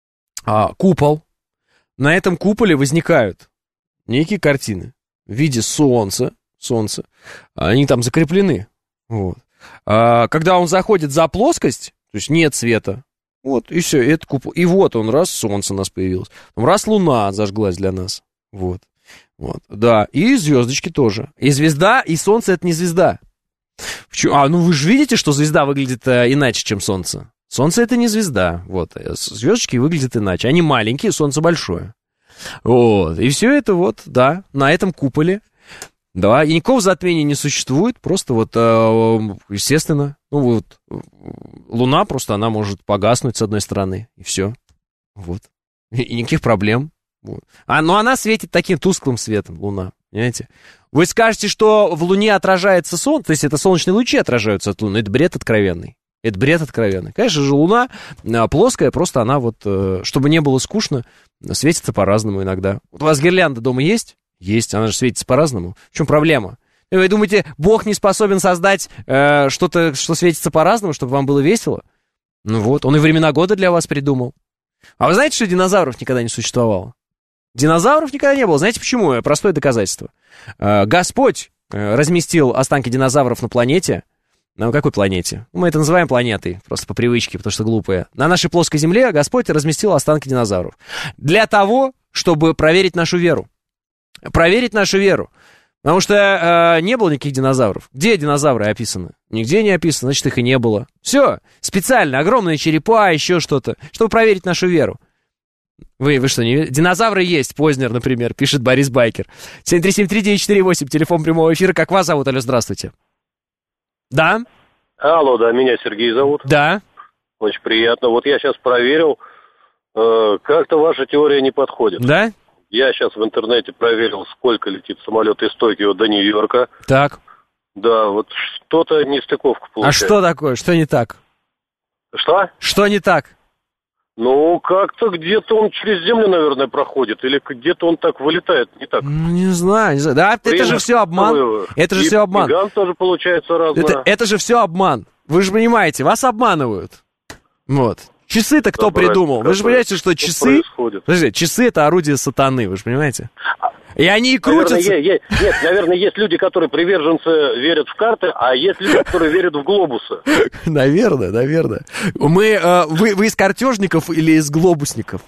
а, купол. На этом куполе возникают некие картины в виде солнца. Солнца. Они там закреплены. Вот. А, когда он заходит за плоскость, то есть нет света, вот, и все, это купол. И вот он, раз солнце у нас появилось, раз луна зажглась для нас, вот, вот, да, и звездочки тоже. И звезда, и солнце — это не звезда. Почему? А, ну вы же видите, что звезда выглядит а, иначе, чем солнце. Солнце — это не звезда, вот, звездочки выглядят иначе. Они маленькие, солнце большое. Вот, и все это вот, да, на этом куполе. Да, и никакого затмения не существует, просто вот, естественно, ну вот, Луна просто, она может погаснуть с одной стороны, и все, вот, и, и никаких проблем, вот. А, но она светит таким тусклым светом, Луна, понимаете? Вы скажете, что в Луне отражается Солнце, то есть это солнечные лучи отражаются от Луны, это бред откровенный, это бред откровенный. Конечно же, Луна плоская, просто она вот, чтобы не было скучно, светится по-разному иногда. Вот у вас гирлянда дома есть? Есть, она же светится по-разному. В чем проблема? Вы думаете, Бог не способен создать э, что-то, что светится по-разному, чтобы вам было весело? Ну вот, он и времена года для вас придумал. А вы знаете, что динозавров никогда не существовало? Динозавров никогда не было. Знаете почему? Простое доказательство. Э, Господь э, разместил останки динозавров на планете. На какой планете? Мы это называем планетой, просто по привычке, потому что глупые. На нашей плоской Земле Господь разместил останки динозавров. Для того, чтобы проверить нашу веру. Проверить нашу веру. Потому что э, не было никаких динозавров. Где динозавры описаны? Нигде не описано, значит, их и не было. Все, специально, огромные черепа, еще что-то, чтобы проверить нашу веру. Вы, вы что, не верите? Динозавры есть, Познер, например, пишет Борис Байкер. семь три семь три девять четыре восемь, телефон прямого эфира. Как вас зовут? Алло, здравствуйте. Да? Алло, да, меня Сергей зовут. Да. Очень приятно. Вот я сейчас проверил, э, как-то ваша теория не подходит. Да? Я сейчас в интернете проверил, сколько летит самолет из Токио до Нью-Йорка. Так. Да, вот что-то нестыковка получается. А что такое? Что не так? Что? Что не так? Ну, как-то где-то он через землю, наверное, проходит, или где-то он так вылетает, не так? Не знаю, не знаю. Да, Время это же все обман. Это же и, все обман. И гигант тоже получается разное. Это, это же все обман. Вы же понимаете, вас обманывают. Вот. Часы-то кто Добрать, придумал? Вы же понимаете, что часы... Подождите, часы — это орудие сатаны, вы же понимаете? И они и крутятся... Наверное, есть, нет, наверное, есть люди, которые приверженцы верят в карты, а есть люди, которые верят в глобусы. Наверное, наверное. Мы, э, вы, вы из картежников или из глобусников?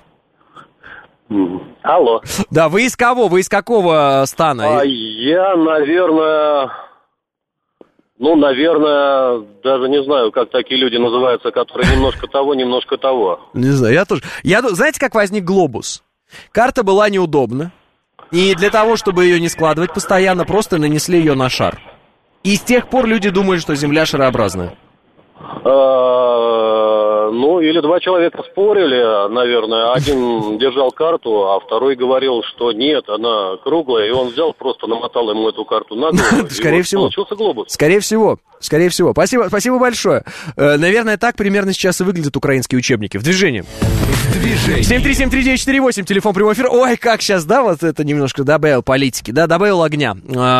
Алло. Да, вы из кого? Вы из какого стана? А я, наверное... Ну, наверное, даже не знаю, как такие люди называются, которые немножко того, немножко того. Не знаю, я тоже. Я, знаете, как возник глобус? Карта была неудобна. И для того, чтобы ее не складывать постоянно, просто нанесли ее на шар. И с тех пор люди думают, что Земля шарообразная. Ну, или два человека спорили, наверное. Один держал карту, а второй говорил, что нет, она круглая. И он взял, просто намотал ему эту карту на голову. Скорее всего. Получился глобус. Скорее всего. Скорее всего. Спасибо, спасибо большое. Наверное, так примерно сейчас и выглядят украинские учебники. В движении. В движении. семь три семь три девять четыре восемь, телефон прямого эфира. Ой, как сейчас, да, вот это немножко добавил политики, да, добавил огня.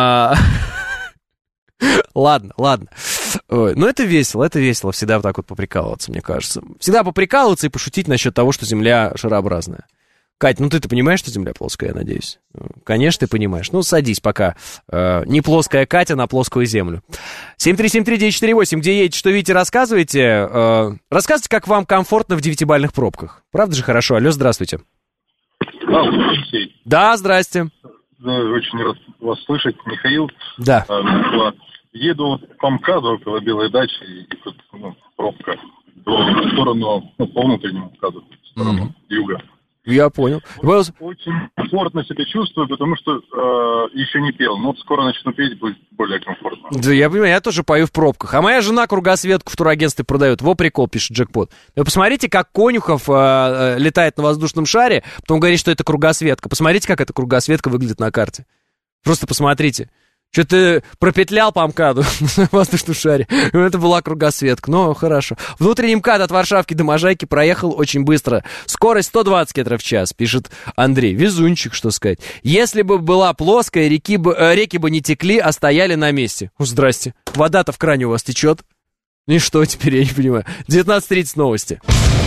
Ладно, ладно. Ой, ну это весело, это весело, всегда вот так вот поприкалываться, мне кажется. Всегда поприкалываться и пошутить насчет того, что Земля шарообразная. Кать, ну ты-то понимаешь, что Земля плоская, я надеюсь? Конечно, ты понимаешь. Ну, садись пока. Э, не плоская Катя на плоскую Землю. семь три семь три девять четыре восемь, где едете, что видите, рассказывайте. Э, рассказывайте, как вам комфортно в девятибалльных пробках. Правда же хорошо? Алло, здравствуйте. Алло, Алексей. Да, здрасте. Очень рад вас слышать, Михаил. Да. Еду по МКАДу около Белой дачи, и тут ну, пробка в сторону, ну, по внутреннему МКАДу, в сторону mm-hmm. юга. Я понял. Вот, очень комфортно себя чувствую, потому что э, еще не пел. Но вот скоро начну петь, будет более комфортно. Да, я понимаю, я тоже пою в пробках. А моя жена кругосветку в турагентстве продает. Во прикол, пишет Джекпот. Вы посмотрите, как Конюхов э, э, летает на воздушном шаре, потом говорит, что это кругосветка. Посмотрите, как эта кругосветка выглядит на карте. Просто посмотрите. Что ты пропетлял по МКАДу на воздушном шаре. Это была кругосветка. Ну, хорошо. Внутренний МКАД от Варшавки до Можайки проехал очень быстро. Скорость сто двадцать километров в час, пишет Андрей. Везунчик, что сказать. Если бы была плоская, реки бы, э, реки бы не текли, а стояли на месте. О, здрасте. Вода-то в кране у вас течет. И что теперь, я не понимаю. девятнадцать тридцать новости.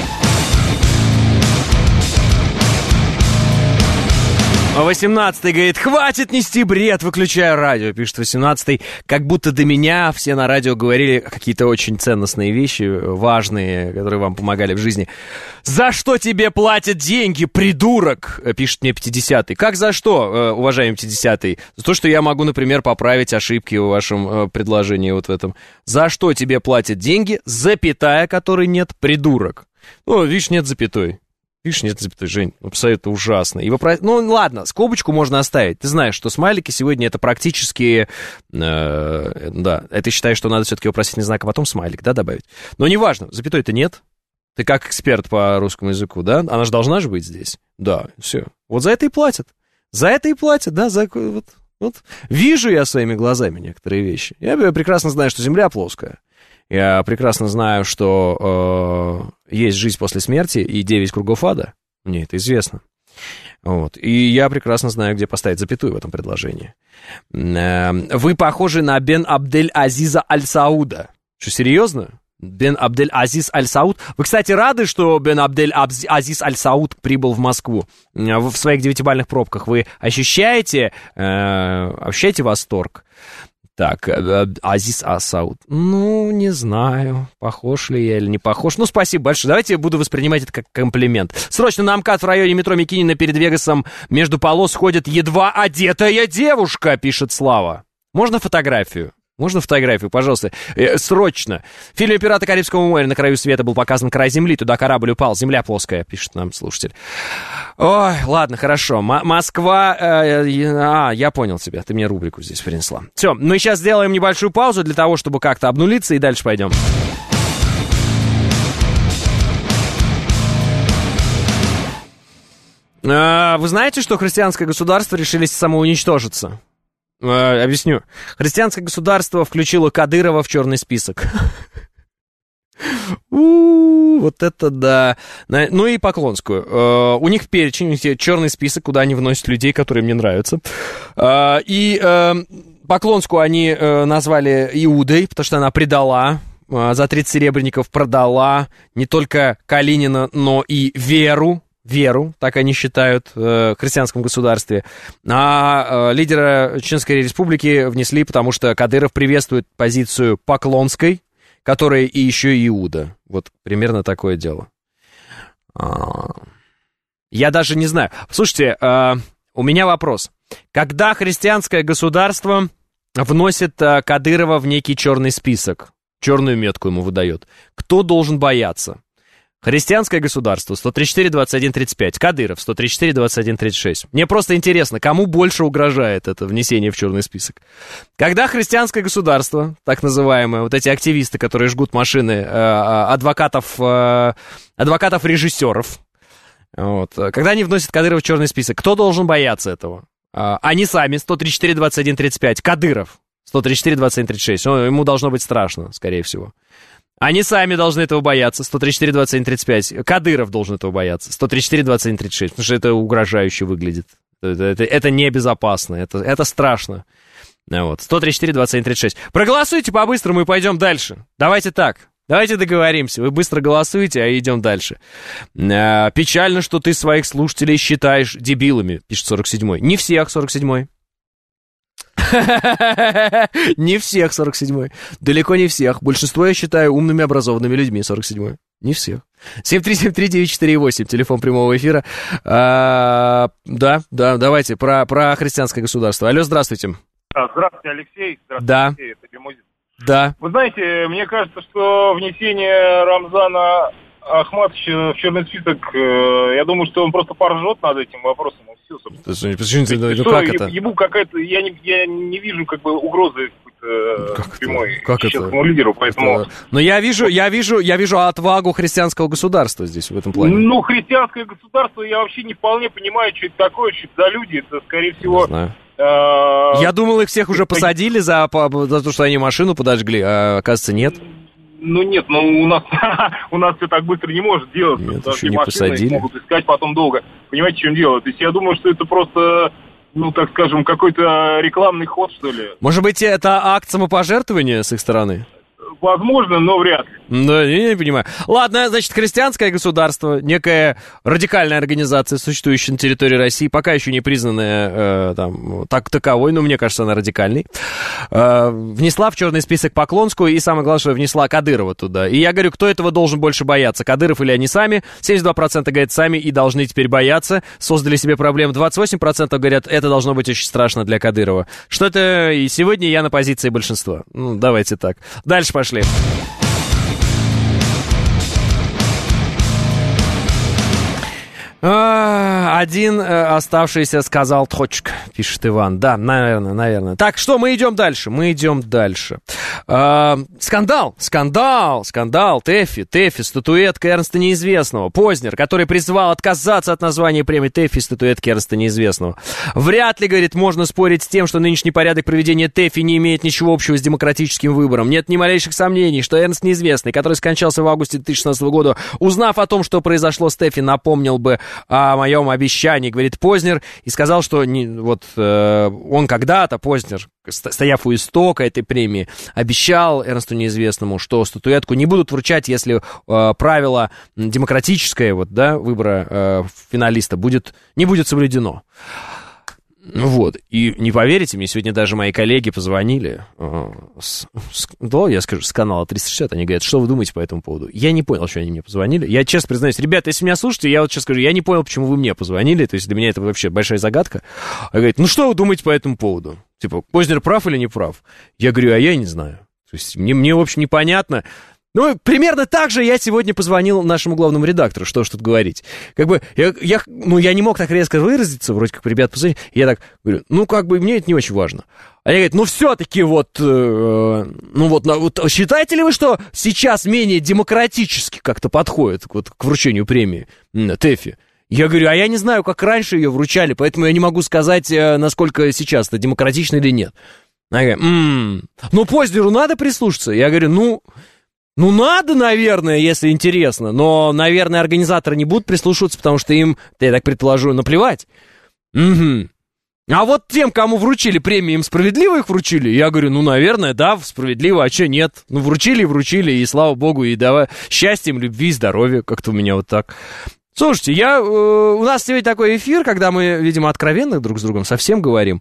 восемнадцатый говорит, хватит нести бред, выключаю радио, пишет восемнадцатый. Как будто до меня все на радио говорили какие-то очень ценностные вещи, важные, которые вам помогали в жизни. За что тебе платят деньги, придурок, пишет мне пятидесятый. Как за что, уважаемый пятидесятый? За то, что я могу, например, поправить ошибки в вашем предложении вот в этом. За что тебе платят деньги, запятая, которой нет, придурок? Ну, видишь, нет запятой. Видишь, нет запятой, Жень, абсолютно ужасно. И вопро... Ну, ладно, скобочку можно оставить. Ты знаешь, что смайлики сегодня это практически... Э, да, а ты считаешь, что надо все-таки вопросительный знак, а потом смайлик, да, добавить? Но неважно, запятой-то нет. Ты как эксперт по русскому языку, да? Она же должна же быть здесь. Да, все. Вот за это и платят. За это и платят, да, за... Вот, вот. Вижу я своими глазами некоторые вещи. Я прекрасно знаю, что Земля плоская. Я прекрасно знаю, что э, есть жизнь после смерти и девять кругов ада. Мне это известно. Вот. И я прекрасно знаю, где поставить запятую в этом предложении. Э, вы похожи на Бен Абдель-Азиза Аль-Сауда. Что, серьезно? Бен Абдель-Азиз Аль-Сауд. Вы, кстати, рады, что Бен Абдель-Азиз Аль-Сауд прибыл в Москву? В своих девятибалльных пробках вы ощущаете, э, ощущаете восторг? Так, Азиз Асауд. Ну, не знаю, похож ли я или не похож. Ну, спасибо большое. Давайте я буду воспринимать это как комплимент. Срочно на МКАД в районе метро Микинина перед Вегасом между полос ходит едва одетая девушка, пишет Слава. Можно фотографию? Можно фотографию, пожалуйста? Э, срочно. В фильме «Пираты Карибского моря» на краю света был показан край земли. Туда корабль упал. Земля плоская, пишет нам слушатель. Ой, ладно, хорошо. М- Москва... Э, э, а, я понял тебя. Ты мне рубрику здесь принесла. Все, мы сейчас сделаем небольшую паузу для того, чтобы как-то обнулиться, и дальше пойдем. Э, вы знаете, что христианское государство решили самоуничтожиться? Э, объясню. Христианское государство включило Кадырова в черный список. У-у-у, вот это да. Ну и Поклонскую. Uh, у них перечень, у них черный список, куда они вносят людей, которые мне нравятся. Uh, и uh, Поклонскую они uh, назвали Иудой, потому что она предала, uh, за тридцать серебряников продала не только Калинина, но и Веру. Веру, так они считают, в христианском государстве. А лидера Чеченской Республики внесли, потому что Кадыров приветствует позицию Поклонской, которая и еще Иуда. Вот примерно такое дело. Я даже не знаю. Слушайте, у меня вопрос. Когда христианское государство вносит Кадырова в некий черный список, черную метку ему выдает, кто должен бояться? Христианское государство сто тридцать четыре двадцать один тридцать пять, Кадыров сто тридцать четыре двадцать один тридцать шесть. Мне просто интересно, кому больше угрожает это внесение в черный список? Когда христианское государство, так называемое, вот эти активисты, которые жгут машины э, адвокатов, э, адвокатов-режиссеров, вот, когда они вносят Кадырова в черный список, кто должен бояться этого? Э, они сами, сто тридцать четыре двадцать один тридцать пять, Кадыров сто тридцать четыре двадцать один тридцать шесть, он, ему должно быть страшно, скорее всего. Они сами должны этого бояться, сто тридцать четыре двадцать один тридцать пять. Кадыров должен этого бояться, сто тридцать четыре двадцать один тридцать шесть, потому что это угрожающе выглядит. Это, это, это небезопасно, это, это страшно. Вот. сто тридцать четыре двадцать один тридцать шесть. Проголосуйте по-быстрому и пойдем дальше. Давайте так, давайте договоримся. Вы быстро голосуете, а идем дальше. А, печально, что ты своих слушателей считаешь дебилами, пишет сорок седьмой. Не всех, сорок седьмой. Не всех, сорок седьмой. Далеко не всех. Большинство я считаю умными, образованными людьми, сорок седьмой. Не всех. семь три семь три девять четыре восемь, телефон прямого эфира. А, да, да, давайте про, про христианское государство. Алло, здравствуйте. Здравствуйте, Алексей. Здравствуйте, да. Алексей. Это Лимузин. Да. Вы знаете, мне кажется, что внесение Рамзана Ахматовича в черный список, э, я думаю, что он просто поржет над этим вопросом. Все, собственно. Почему, что, ну, что, как е- это? Ему какая-то, я не, я не вижу как бы угрозы э, как прямой как чеченскому лидеру, поэтому... Это... Но я вижу, я вижу, я вижу отвагу христианского государства здесь в этом плане. Ну, христианское государство, я вообще не вполне понимаю, что это такое, что это за люди, это, скорее всего... Не знаю. Я думал, их всех уже посадили за, за то, что они машину подожгли, а оказывается нет. Ну нет, ну у нас у нас все так быстро не может делаться, нет, потому что не машины посадили. Могут искать потом долго. Понимаете, в чем дело? То есть я думаю, что это просто, ну так скажем, какой-то рекламный ход, что ли. Может быть, это акт самопожертвования с их стороны? Возможно, но вряд ли. Да, я не понимаю. Ладно, значит, христианское государство, некая радикальная организация, существующая на территории России, пока еще не признанная э, там, так, таковой, но мне кажется, она радикальной, э, внесла в черный список Поклонскую и, самое главное, что внесла Кадырова туда. И я говорю, кто этого должен больше бояться, Кадыров или они сами? семьдесят два процента говорят, сами и должны теперь бояться, создали себе проблем. двадцать восемь процентов говорят, это должно быть очень страшно для Кадырова. Что это и сегодня я на позиции большинства. Ну, давайте так. Дальше пошли. А, один э, оставшийся сказал точка, пишет Иван. Да, наверное, наверное. Так, что, мы идем дальше, мы идем дальше. А, скандал, скандал, скандал. Тэффи, Тэффи, статуэтка Эрнста Неизвестного. Познер, который призвал отказаться от названия премии Тэффи, статуэтки Эрнста Неизвестного. Вряд ли, говорит, можно спорить с тем, что нынешний порядок проведения Тэффи не имеет ничего общего с демократическим выбором. Нет ни малейших сомнений, что Эрнст Неизвестный, который скончался в августе две тысячи шестнадцатого года, узнав о том, что произошло с Тэффи, напомнил бы о моем обещании, говорит Познер, и сказал, что не, вот э, он когда-то, Познер, стояв у истока этой премии, обещал Эрнсту Неизвестному, что статуэтку не будут вручать, если э, правило демократическое вот, да, выбора э, финалиста будет, не будет соблюдено. Ну вот, и не поверите, мне сегодня даже мои коллеги позвонили, э, с, с, да, я скажу, с канала триста шестьдесят, они говорят, что вы думаете по этому поводу? Я не понял, что они мне позвонили. Я честно признаюсь, ребята, если меня слушаете, я вот сейчас скажу, я не понял, почему вы мне позвонили, то есть для меня это вообще большая загадка. Они говорят, ну что вы думаете по этому поводу? Типа, Познер прав или не прав? Я говорю, а я не знаю. То есть мне, мне в общем, непонятно. Ну, примерно так же я сегодня позвонил нашему главному редактору, что ж тут говорить. Как бы, я, я, ну, я не мог так резко выразиться, вроде как ребят позвонили. Я так говорю, ну, как бы, мне это не очень важно. Они говорят, ну, все-таки вот, э, ну, вот, вот, считаете ли вы, что сейчас менее демократически как-то подходит вот, к вручению премии Тэффи? Я говорю, а я не знаю, как раньше ее вручали, поэтому я не могу сказать, насколько сейчас это демократично или нет. Они говорят, м-м, ну, Познеру надо прислушаться? Я говорю, ну... Ну, надо, наверное, если интересно, но, наверное, организаторы не будут прислушиваться, потому что им, я так предположу, наплевать. Угу. А вот тем, кому вручили премии, им справедливо их вручили? Я говорю, ну, наверное, да, справедливо, а что нет? Ну, вручили и вручили, и слава богу, и давай счастьем, любви, здоровья, как-то у меня вот так. Слушайте, я, э, у нас сегодня такой эфир, когда мы, видимо, откровенно друг с другом совсем говорим.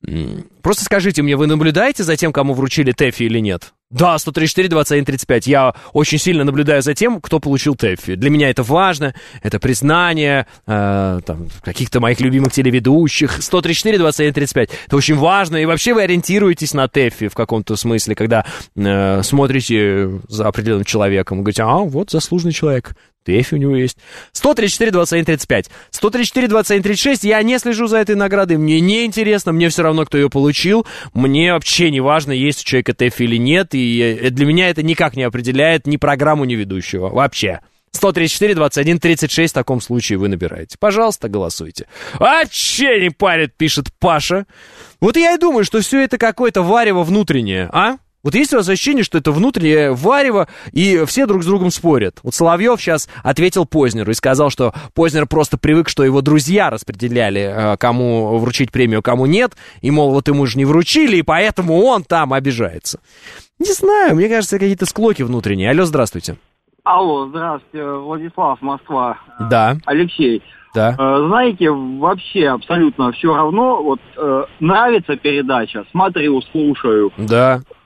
Просто скажите мне, вы наблюдаете за тем, кому вручили Тэффи или нет? Да, сто тридцать четыре двадцать один тридцать пять. Я очень сильно наблюдаю за тем, кто получил Тэффи. Для меня это важно, это признание э, там, каких-то моих любимых телеведущих. сто тридцать четыре двадцать один тридцать пять. Это очень важно. И вообще вы ориентируетесь на Тэффи в каком-то смысле, когда э, смотрите за определенным человеком. Говорите, а, вот заслуженный человек. Тэффи у него есть. сто тридцать четыре двадцать один тридцать пять. сто тридцать четыре двадцать один тридцать шесть. Я не слежу за этой наградой. Мне не интересно. Мне все равно, кто ее получил. Мне вообще не важно, есть у человека Тэффи или нет. И для меня это никак не определяет ни программу, ни ведущего. Вообще. сто тридцать четыре двадцать один тридцать шесть в таком случае вы набираете. Пожалуйста, голосуйте. Вообще не парит, пишет Паша. Вот я и думаю, что все это какое-то варево внутреннее, а? Вот есть у вас ощущение, что это внутреннее варево, и все друг с другом спорят. Вот Соловьев сейчас ответил Познеру и сказал, что Познер просто привык, что его друзья распределяли, кому вручить премию, кому нет, и, мол, вот ему же не вручили, и поэтому он там обижается. Не знаю, мне кажется, какие-то склоки внутренние. Алло, здравствуйте. Алло, здравствуйте, Владислав, Москва. Да. Алексей. Да. Э, знаете, вообще абсолютно все равно, вот э, нравится передача, смотрю, слушаю. Да.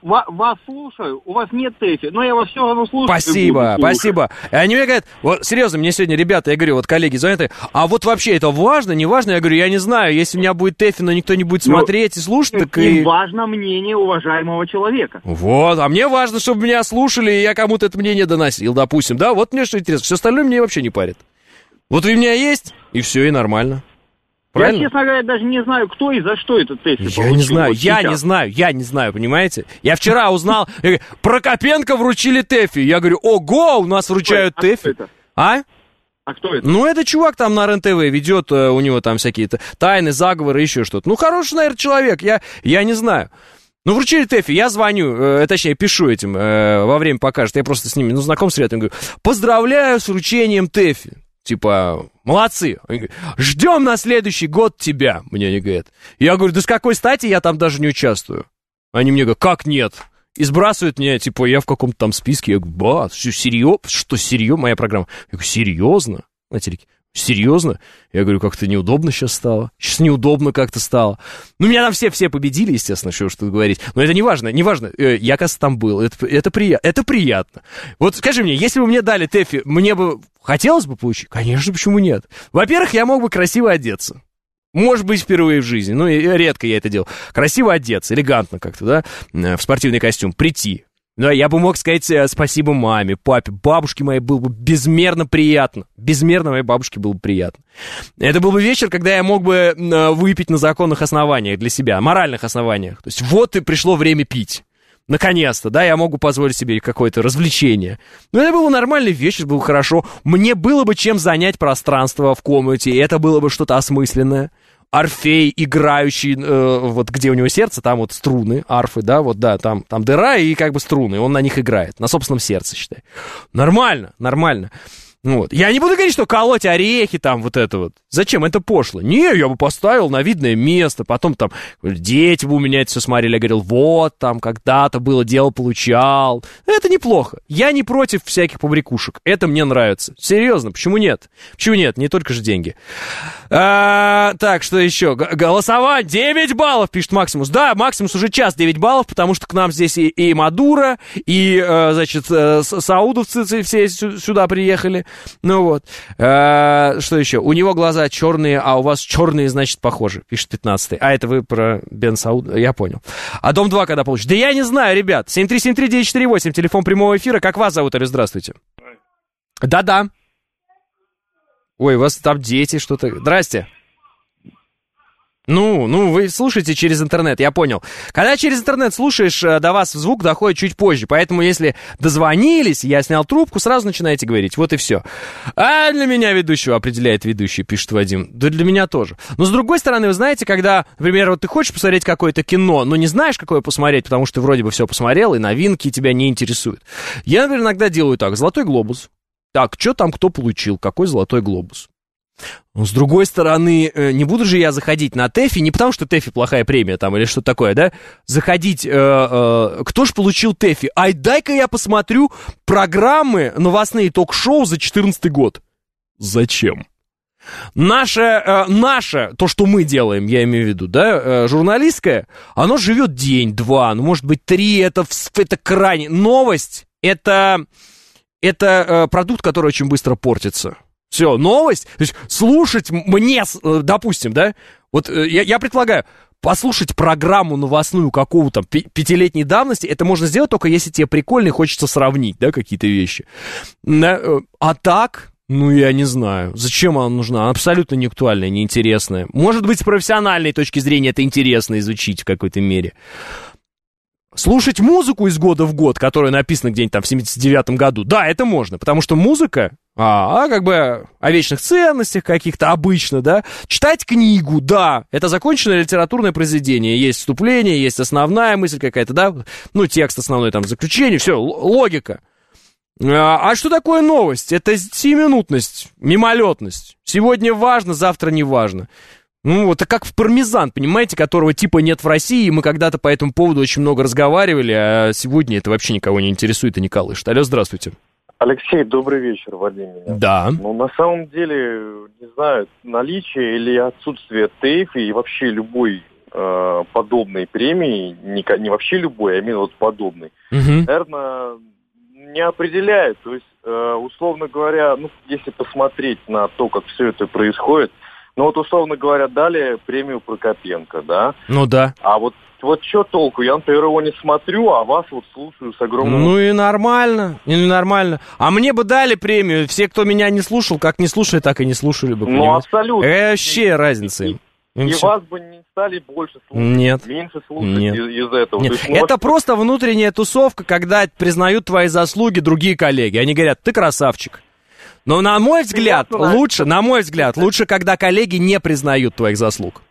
вас слушаю, у вас нет ТЭФИ, но я вас все равно слушаю. Спасибо, спасибо. И они мне говорят, вот серьезно, мне сегодня ребята, я говорю, вот коллеги звонят, а вот вообще это важно, не важно? Я говорю, я не знаю, если у меня будет ТЭФИ, но никто не будет смотреть и слушать, так и... Им важно мнение уважаемого человека. Вот, а мне важно, чтобы меня слушали, и я кому-то это мнение доносил, допустим, да, вот мне что интересно, все остальное мне вообще не парит. Вот у меня есть, и все, и нормально. Правильно? Я, честно говоря, даже не знаю, кто и за что этот ТЭФИ получил. Я не знаю, вот я сейчас. не знаю, я не знаю, понимаете? Я вчера узнал, Прокопенко вручили ТЭФИ. Я говорю, ого, у нас вручают а ТЭФИ. Кто это? А? А кто это? Ну, это чувак там на РЕН-ТВ ведет, у него там всякие тайны, заговоры, еще что-то. Ну, хороший, наверное, человек, я, я не знаю. Ну, вручили ТЭФИ, я звоню, э, точнее, пишу этим э, во время покажет, я просто с ними, ну, знаком с ребятами, говорю, поздравляю с вручением ТЭФИ. Типа, молодцы. Они говорят, ждем на следующий год тебя, мне они говорят. Я говорю, да с какой стати я там даже не участвую? Они мне говорят, как нет? И сбрасывают меня, типа, я в каком-то там списке. Я говорю, ба, серьезно? Что, серьезно? Моя программа. Я говорю, серьезно? На телеке. Серьезно? Я говорю, как-то неудобно сейчас стало. Сейчас неудобно как-то стало. Ну, меня там все-все победили, естественно, что уж тут говорить. Но это не важно, не важно. Я, кажется, там был. Это, это, прия... это приятно. Вот скажи мне, если бы мне дали ТЭФИ, мне бы хотелось бы получить? Конечно, почему нет? Во-первых, я мог бы красиво одеться. Может быть, впервые в жизни. Ну, и редко я это делал. Красиво одеться, элегантно как-то, да, в спортивный костюм, прийти. Да, я бы мог сказать спасибо маме, папе, бабушке моей было бы безмерно приятно. Безмерно моей бабушке было бы приятно. Это был бы вечер, когда я мог бы выпить на законных основаниях для себя, моральных основаниях. То есть вот и пришло время пить. Наконец-то, да, я могу позволить себе какое-то развлечение. Но это был нормальный вечер, было хорошо. Мне было бы чем занять пространство в комнате, и это было бы что-то осмысленное. Орфей, играющий, э, вот где у него сердце, там вот струны, арфы, да, вот, да, там, там дыра и как бы струны, он на них играет, на собственном сердце, считай. Нормально, нормально. Вот. Я не буду говорить, что колоть орехи там, вот это вот. Зачем? Это пошло. Не, я бы поставил на видное место, потом там дети бы у меня это все смотрели, я говорил, вот, там, когда-то было дело, получал. Это неплохо. Я не против всяких побрякушек. Это мне нравится. Серьезно, почему нет? Почему нет? Не только же деньги. А, так, что еще? Г- голосовать девять баллов, пишет Максимус. Да, Максимус уже час девять баллов, потому что к нам здесь и, и Мадуро, и, э, значит, э, саудовцы все сюда приехали. Ну вот. А, что еще? У него глаза черные, а у вас черные, значит, похожи, пишет пятнадцатый. А это вы про Бен Сауд, я понял. А Дом два когда получишь? Да я не знаю, ребят. семь три семь три девять четыре восемь, телефон прямого эфира. Как вас зовут, Алло, здравствуйте. Да-да. Ой, у вас там дети, что-то. Здрасте. Ну, ну, вы слушаете через интернет, я понял. Когда через интернет слушаешь, до вас звук доходит чуть позже. Поэтому, если дозвонились, я снял трубку, сразу начинаете говорить. Вот и все. А для меня ведущего определяет ведущий, пишет Вадим. Да для меня тоже. Но, с другой стороны, вы знаете, когда, например, вот ты хочешь посмотреть какое-то кино, но не знаешь, какое посмотреть, потому что ты вроде бы все посмотрел, и новинки тебя не интересуют. Я, например, иногда делаю так. Золотой глобус. Так, что там кто получил? Какой золотой глобус? Но, с другой стороны, не буду же я заходить на ТЭФИ, не потому что ТЭФИ плохая премия там или что-то такое, да? Заходить, э, э, кто ж получил ТЭФИ? Ай, дай-ка я посмотрю программы, новостные ток-шоу за четырнадцатый год. Зачем? Наше, э, наше, то, что мы делаем, я имею в виду, да, э, журналистское, оно живет день-два, ну, может быть, три, это, это крайне. Новость, это, это э, продукт, который очень быстро портится. Все, новость, то есть слушать мне, допустим, да, вот я, я предлагаю послушать программу новостную какого-то пятилетней давности, это можно сделать только если тебе прикольно и хочется сравнить, да, какие-то вещи. А так, ну, я не знаю, зачем она нужна, она абсолютно не актуальная, неинтересная. Может быть, с профессиональной точки зрения это интересно изучить в какой-то мере. Слушать музыку из года в год, которая написана где-нибудь там в семьдесят девятом году, да, это можно, потому что музыка, а, а как бы о вечных ценностях каких-то обычно, да. Читать книгу, да, это законченное литературное произведение, есть вступление, есть основная мысль какая-то, да, ну, текст основной, там, заключение, все, логика. А, а что такое новость? Это сиюминутность, мимолетность. Сегодня важно, завтра не важно. Ну, это как в пармезан, понимаете, которого типа нет в России, и мы когда-то по этому поводу очень много разговаривали, а сегодня это вообще никого не интересует и не колышет. Алло, здравствуйте. Алексей, добрый вечер, Вадим. Меня. Да. Ну, на самом деле, не знаю, наличие или отсутствие ТЭФИ и вообще любой э, подобной премии, не, не вообще любой, а именно вот подобной, угу. наверное, не определяет. То есть, э, условно говоря, ну, если посмотреть на то, как все это происходит, ну вот, условно говоря, дали премию Прокопенко, да? Ну да. А вот Вот что толку? Я, например, его не смотрю, а вас вот слушаю с огромным... Ну и нормально, и нормально. А мне бы дали премию. Все, кто меня не слушал, как не слушали, так и не слушали бы. Ну, понимаете? абсолютно. Э, вообще разница им. И, и вас бы не стали больше слушать, Нет. меньше слушать Нет. из, из этого. Нет. То есть, Это может... просто внутренняя тусовка, когда признают твои заслуги другие коллеги. Они говорят, ты красавчик. Но на мой взгляд, Приятно, лучше, на мой взгляд, лучше, когда коллеги не признают твоих заслуг.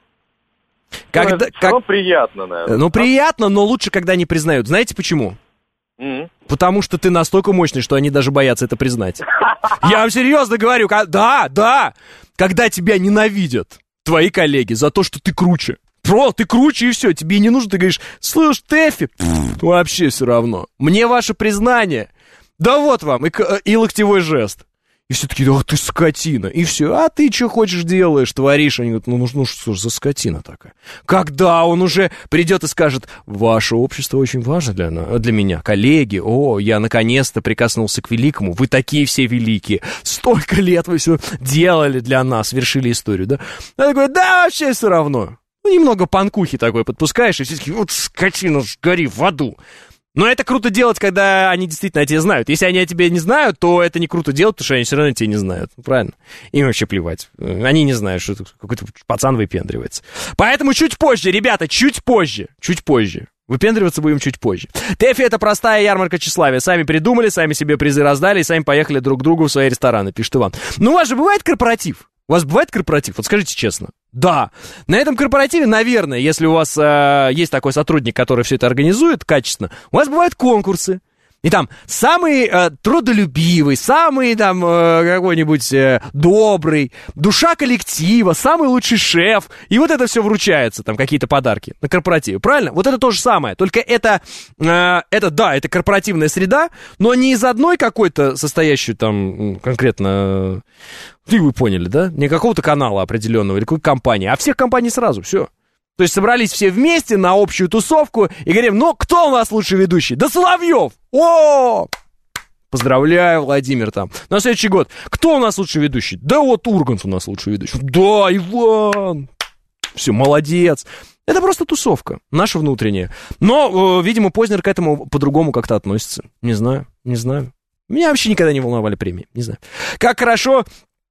Когда, ну, как... ну, приятно, наверное. Ну, приятно, но лучше, когда не признают. Знаете почему? Mm-hmm. Потому что ты настолько мощный, что они даже боятся это признать. Я вам серьезно говорю, да, да, когда тебя ненавидят твои коллеги за то, что ты круче. Про, ты круче и все, тебе не нужно, ты говоришь, слышь, Тэфи, пфф, вообще все равно. Мне ваше признание, да вот вам, и, и локтевой жест. И все таки, ах ты скотина, и все, а ты что хочешь делаешь, творишь? Они говорят, ну, ну, ну что ж за скотина такая? Когда он уже придет и скажет, ваше общество очень важно для, для меня, коллеги, о, я наконец-то прикоснулся к великому, вы такие все великие, столько лет вы все делали для нас, совершили историю, да? Он такой, да, вообще все равно. Ну, немного панкухи такой подпускаешь, и все таки, вот скотина, гори в аду. Но это круто делать, когда они действительно о тебе знают. Если они о тебе не знают, то это не круто делать, потому что они все равно тебя не знают. Правильно? Им вообще плевать. Они не знают, что какой-то пацан выпендривается. Поэтому чуть позже, ребята, чуть позже. Чуть позже. Выпендриваться будем чуть позже. Тэфи — это простая ярмарка тщеславия. Сами придумали, сами себе призы раздали и сами поехали друг к другу в свои рестораны, пишет Иван. Ну, у вас же бывает корпоратив? У вас бывает корпоратив? Вот скажите честно. Да. На этом корпоративе, наверное, если у вас э, есть такой сотрудник, который все это организует качественно, у вас бывают конкурсы. И там самый э, трудолюбивый, самый там э, какой-нибудь э, добрый, душа коллектива, самый лучший шеф. И вот это все вручается, там какие-то подарки на корпоративе. Правильно? Вот это то же самое. Только это, э, это да, это корпоративная среда, но не из одной какой-то состоящей там конкретно... Ты вы поняли, да? Не какого-то канала определенного или какой-то компании, а всех компаний сразу, все. То есть собрались все вместе на общую тусовку и говорим, ну, кто у нас лучший ведущий? Да Соловьев! О! Поздравляю, Владимир, там. На следующий год. Кто у нас лучший ведущий? Да вот Ургант у нас лучший ведущий. Да, Иван! Все, молодец. Это просто тусовка, наша внутренняя. Но, э, видимо, Познер к этому по-другому как-то относится. Не знаю, не знаю. Меня вообще никогда не волновали премии, не знаю. Как хорошо...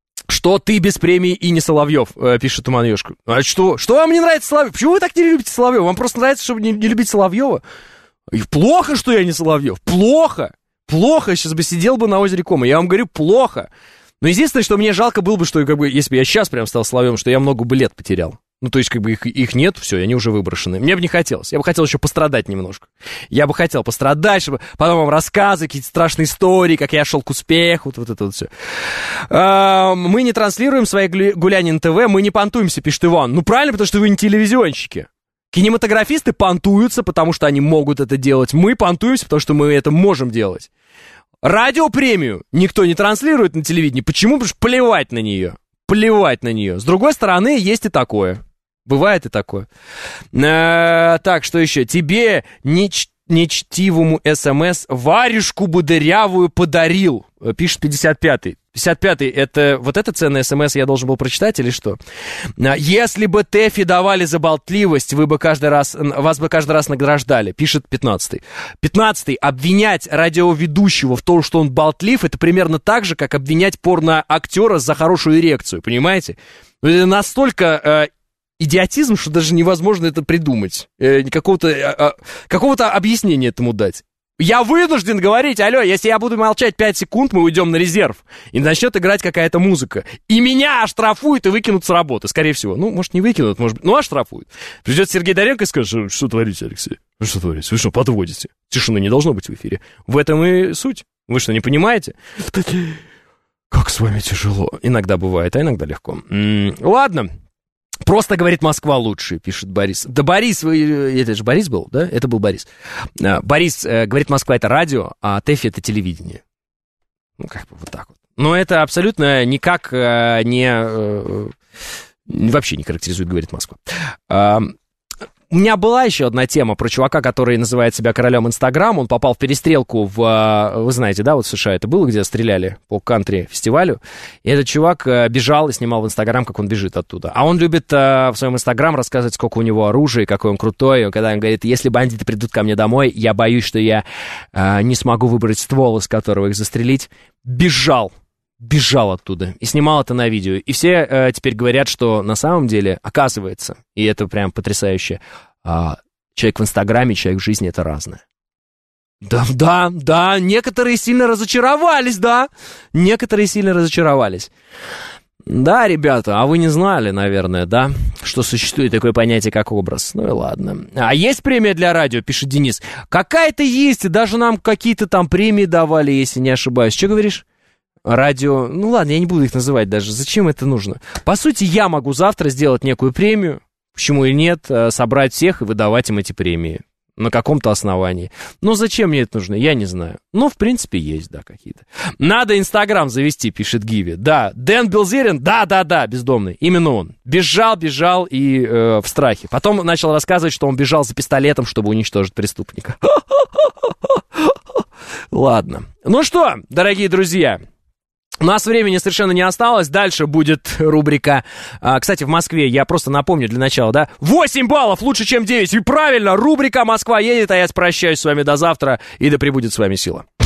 Что ты без премии и не Соловьев, э, пишет Туман Ёшка. А что? Что вам не нравится Соловьев? Почему вы так не любите Соловьева? Вам просто нравится, чтобы не, не любить Соловьева? И плохо, что я не Соловьев. Плохо. Плохо. Сейчас бы сидел бы на озере Кома. Я вам говорю, плохо. Но единственное, что мне жалко было бы, что как бы, если бы я сейчас прям стал Соловьевым, что я много бы лет потерял. Ну, то есть, как бы их, их нет, все, они уже выброшены. Мне бы не хотелось. Я бы хотел еще пострадать немножко. Я бы хотел пострадать, чтобы потом вам рассказывать какие-то страшные истории, как я шел к успеху, вот, вот это вот все. А, мы не транслируем свои гуляния на ТВ, мы не понтуемся, пишет Иван. Ну, правильно, потому что вы не телевизионщики. Кинематографисты понтуются, потому что они могут это делать. Мы понтуемся, потому что мы это можем делать. Радиопремию никто не транслирует на телевидении. Почему? Потому что плевать на нее. Плевать на нее. С другой стороны, есть и такое. Бывает и такое. А, так, что еще? Тебе неч- нечтивому СМС варежку бы дырявую подарил. Пишет пятьдесят пятый. пятьдесят пятый, это вот это ценный СМС я должен был прочитать или что? Если бы Тэфи давали за болтливость, вы бы каждый раз, вас бы каждый раз награждали, пишет пятнадцатый. пятнадцатый. Обвинять радиоведущего в том, что он болтлив, это примерно так же, как обвинять порноактера за хорошую эрекцию, понимаете? Это настолько э, идиотизм, что даже невозможно это придумать. Э, какого-то, э, какого-то объяснения этому дать. Я вынужден говорить, алло, если я буду молчать пять секунд, мы уйдем на резерв, и начнет играть какая-то музыка. И меня оштрафуют и выкинут с работы, скорее всего. Ну, может, не выкинут, может быть, ну, оштрафуют. Придет Сергей Доренко и скажет, что творите, Алексей? Вы что творите? Вы что, подводите? Тишины не должно быть в эфире. В этом и суть. Вы что, не понимаете? Как с вами тяжело. Иногда бывает, а иногда легко. М-м, ладно. Просто, говорит, Москва лучше, пишет Борис. Да Борис, вы... это же Борис был, да? Это был Борис. Борис, говорит, Москва — это радио, а Тэфи — это телевидение. Ну, как бы вот так вот. Но это абсолютно никак не... Вообще не характеризует, говорит Москва. У меня была еще одна тема про чувака, который называет себя королем Инстаграм. Он попал в перестрелку в... Вы знаете, да, вот в США это было, где стреляли по кантри-фестивалю. И этот чувак бежал и снимал в Инстаграм, как он бежит оттуда. А он любит в своем Инстаграм рассказывать, сколько у него оружия, какой он крутой. И когда он говорит, если бандиты придут ко мне домой, я боюсь, что я не смогу выбрать ствол, из которого их застрелить. Бежал. Бежал оттуда и снимал это на видео. И все э, теперь говорят, что на самом деле, оказывается, и это прям потрясающе, э, человек в Инстаграме, человек в жизни — это разное. Да, да, да, некоторые сильно разочаровались, да, некоторые сильно разочаровались. Да, ребята, а вы не знали, наверное, да, что существует такое понятие, как образ. Ну и ладно. А есть премия для радио, пишет Денис. Какая-то есть, и даже нам какие-то там премии давали, если не ошибаюсь. Что говоришь? Радио, ну ладно, я не буду их называть даже, зачем это нужно? По сути, я могу завтра сделать некую премию, почему и нет, собрать всех и выдавать им эти премии на каком-то основании. Но зачем мне это нужно, я не знаю. Ну, в принципе, есть, да, какие-то. Надо Инстаграм завести, пишет Гиви. Да, Дэн Билзерин, да-да-да, бездомный, именно он. Бежал, бежал и э, в страхе. Потом начал рассказывать, что он бежал за пистолетом, чтобы уничтожить преступника. Ладно. Ну что, дорогие друзья, у нас времени совершенно не осталось. Дальше будет рубрика... А, кстати, в Москве, я просто напомню для начала, да? восемь баллов лучше, чем девять. И правильно, рубрика «Москва едет», а я прощаюсь с вами до завтра. И да пребудет с вами сила.